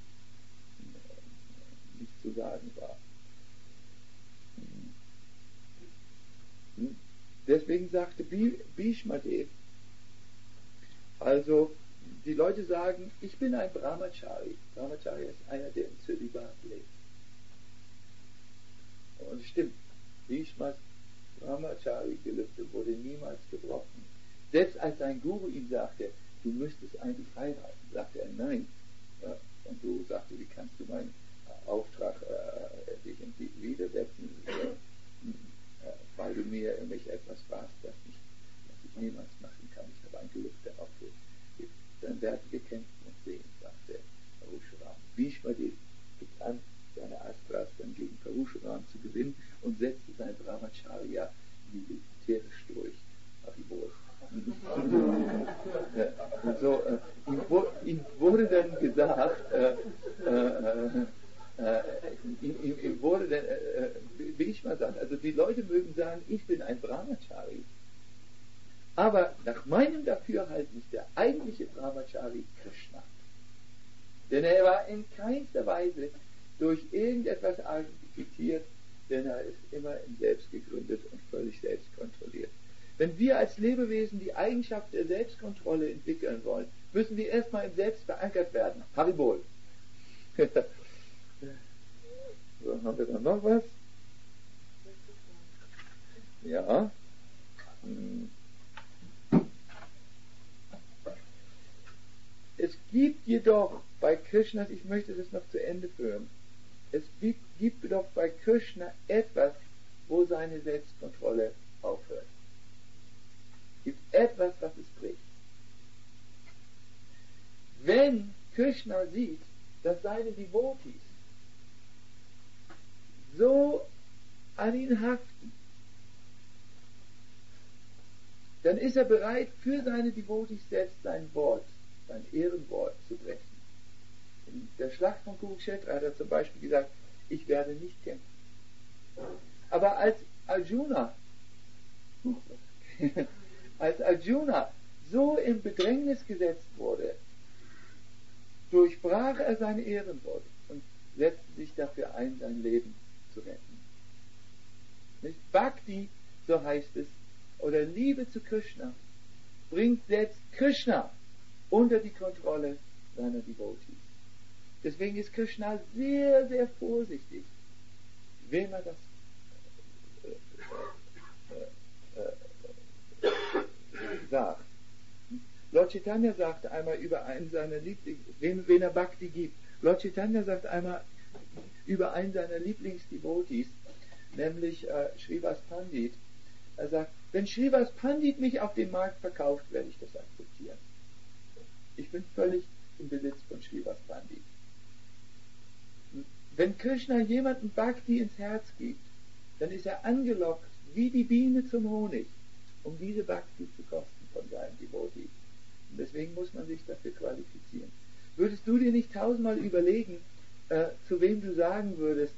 nicht zu sagen war. Deswegen sagte Bhishma Dev, also die Leute sagen, ich bin ein Brahmachari. Brahmachari ist einer, der im Zölibat lebt. Und es stimmt, Bhishmas Brahmachari-Gelübde wurde niemals gebrochen. Selbst als sein Guru ihm sagte, du müsstest eigentlich heiraten, sagte er nein. Ja, und Guru sagte, wie kannst du meinen Auftrag dich widersetzen, weil du mich etwas fragst, was ich niemals machen kann. Ich habe ein Gelübde aufgegeben. Dann werden wir kämpfen und sehen, sagte Parusharam. Bhishma gibt an, seine Astras dann gegen Parusharam zu gewinnen und setzte sein Brahmacharya militärisch durch. Haribol. So, ihm wurde dann gesagt, ihm wurde dann, Bhishma sagt, also die Leute mögen sagen, ich bin ein Brahmachari. Aber nach meinem Dafürhalten ist der eigentliche Brahmachari Krishna. Denn er war in keinster Weise durch irgendetwas identifiziert, denn er ist immer in Selbst gegründet und völlig selbstkontrolliert. Wenn wir als Lebewesen die Eigenschaft der Selbstkontrolle entwickeln wollen, müssen wir erstmal im Selbst verankert werden. Haribol. So, haben wir dann noch was? Ja. Es gibt jedoch bei Krishna, ich möchte das noch zu Ende führen, es gibt jedoch bei Krishna etwas, wo seine Selbstkontrolle aufhört. Es gibt etwas, was es bricht. Wenn Krishna sieht, dass seine Devotees so an ihn haften, dann ist er bereit, für seine Devotees selbst sein Wort, sein Ehrenwort zu brechen. In der Schlacht von Kurukshetra hat er zum Beispiel gesagt, ich werde nicht kämpfen. Aber als Arjuna so in Bedrängnis gesetzt wurde, durchbrach er sein Ehrenwort und setzte sich dafür ein, sein Leben zu retten. Nicht? Bhakti, so heißt es, oder Liebe zu Krishna, bringt selbst Krishna unter die Kontrolle seiner Devotees. Deswegen ist Krishna sehr, sehr vorsichtig, wem er das sagt. Lord Chaitanya sagte einmal über einen seiner wen er Bhakti gibt. Lord Chaitanya sagt einmal über einen seiner Lieblingsdevotees, nämlich Srivas Pandit. Er sagt, wenn Srivas Pandit mich auf dem Markt verkauft, werde ich das akzeptieren. Ich bin völlig im Besitz von Srivas Pandit. Wenn Krishna jemanden Bhakti ins Herz gibt, dann ist er angelockt wie die Biene zum Honig, um diese Bhakti zu kosten von seinem Devotee. Und deswegen muss man sich dafür qualifizieren. Würdest du dir nicht tausendmal überlegen, zu wem du sagen würdest,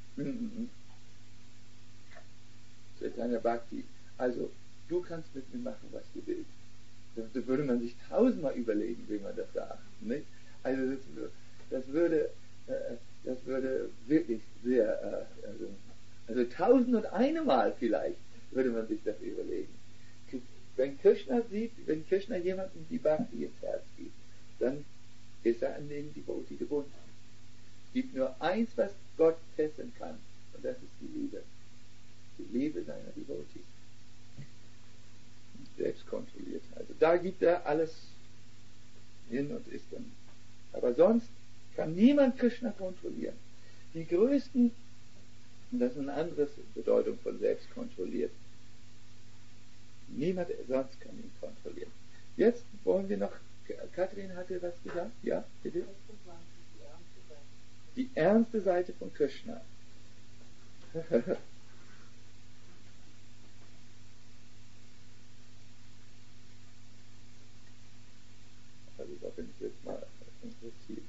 Chaitanya Bhakti, also du kannst mit mir machen, was du willst. Da würde man sich tausendmal überlegen, wie man das sagt. Nicht? Also das würde wirklich sehr, also 1001 Mal vielleicht würde man sich das überlegen. Wenn Krishna sieht, wenn Krishna jemandem die Bhakti ins Herz gibt, dann ist er an den Devotee gebunden. Es gibt nur eins, was Gott fesseln kann, und das ist die Liebe. Die Liebe seiner Devotees. Selbst kontrolliert. Also da gibt er alles hin und ist dann. Aber sonst kann niemand Krishna kontrollieren. Die größten, und das ist eine andere Bedeutung von selbst kontrolliert, niemand sonst kann ihn kontrollieren. Jetzt wollen wir noch, Katrin hatte was gesagt? Ja, bitte? Die ernste Seite von Krishna. Also da bin ich jetzt mal interessiert.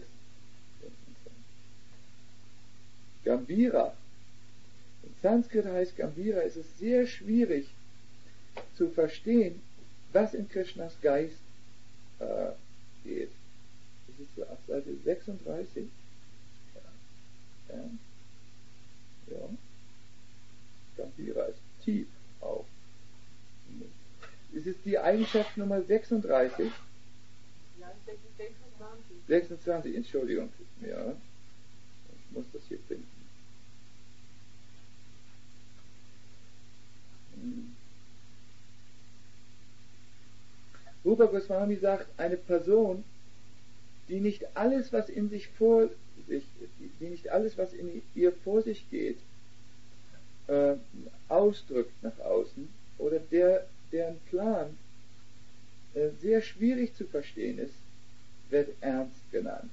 Gambhira. In Sanskrit heißt Gambhira, es ist sehr schwierig zu verstehen, was in Krishnas Geist geht. Das ist so auf Seite 36. Ja. Gambhira ist tief auf. Es ist die Eigenschaft Nummer 36. 26, Entschuldigung. Ja, ich muss das hier finden. Rupa Goswami sagt, eine Person, die nicht alles, was in ihr vor sich geht, ausdrückt nach außen, oder deren Plan sehr schwierig zu verstehen ist, wird ernst genannt.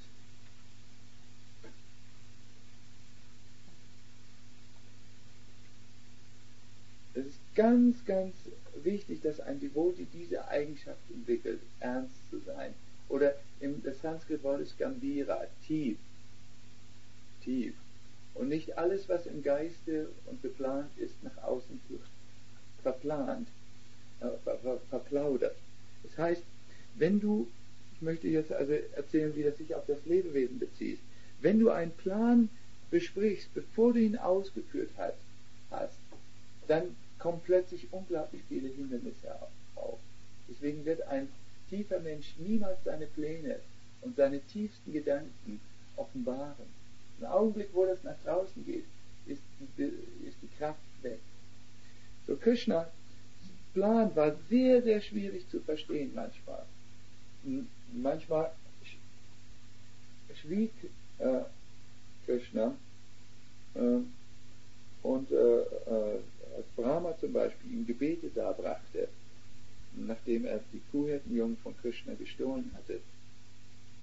Es ist ganz, ganz wichtig, dass ein Devotee diese Eigenschaft entwickelt, ernst zu sein. Oder das Sanskrit-Wort ist Gambhira, tief. Tief. Und nicht alles, was im Geiste und geplant ist, nach außen verplaudert. Das heißt, ich möchte jetzt also erzählen, wie das sich auf das Lebewesen bezieht. Wenn du einen Plan besprichst, bevor du ihn ausgeführt hast, dann kommen plötzlich unglaublich viele Hindernisse auf. Deswegen wird ein tiefer Mensch niemals seine Pläne und seine tiefsten Gedanken offenbaren. Im Augenblick, wo das nach draußen geht, ist die Kraft weg. So Krishnas Plan war sehr, sehr schwierig zu verstehen manchmal. Manchmal schwieg Krishna und als Brahma zum Beispiel ihm Gebete darbrachte, nachdem er die Kuhhirtenjungen von Krishna gestohlen hatte,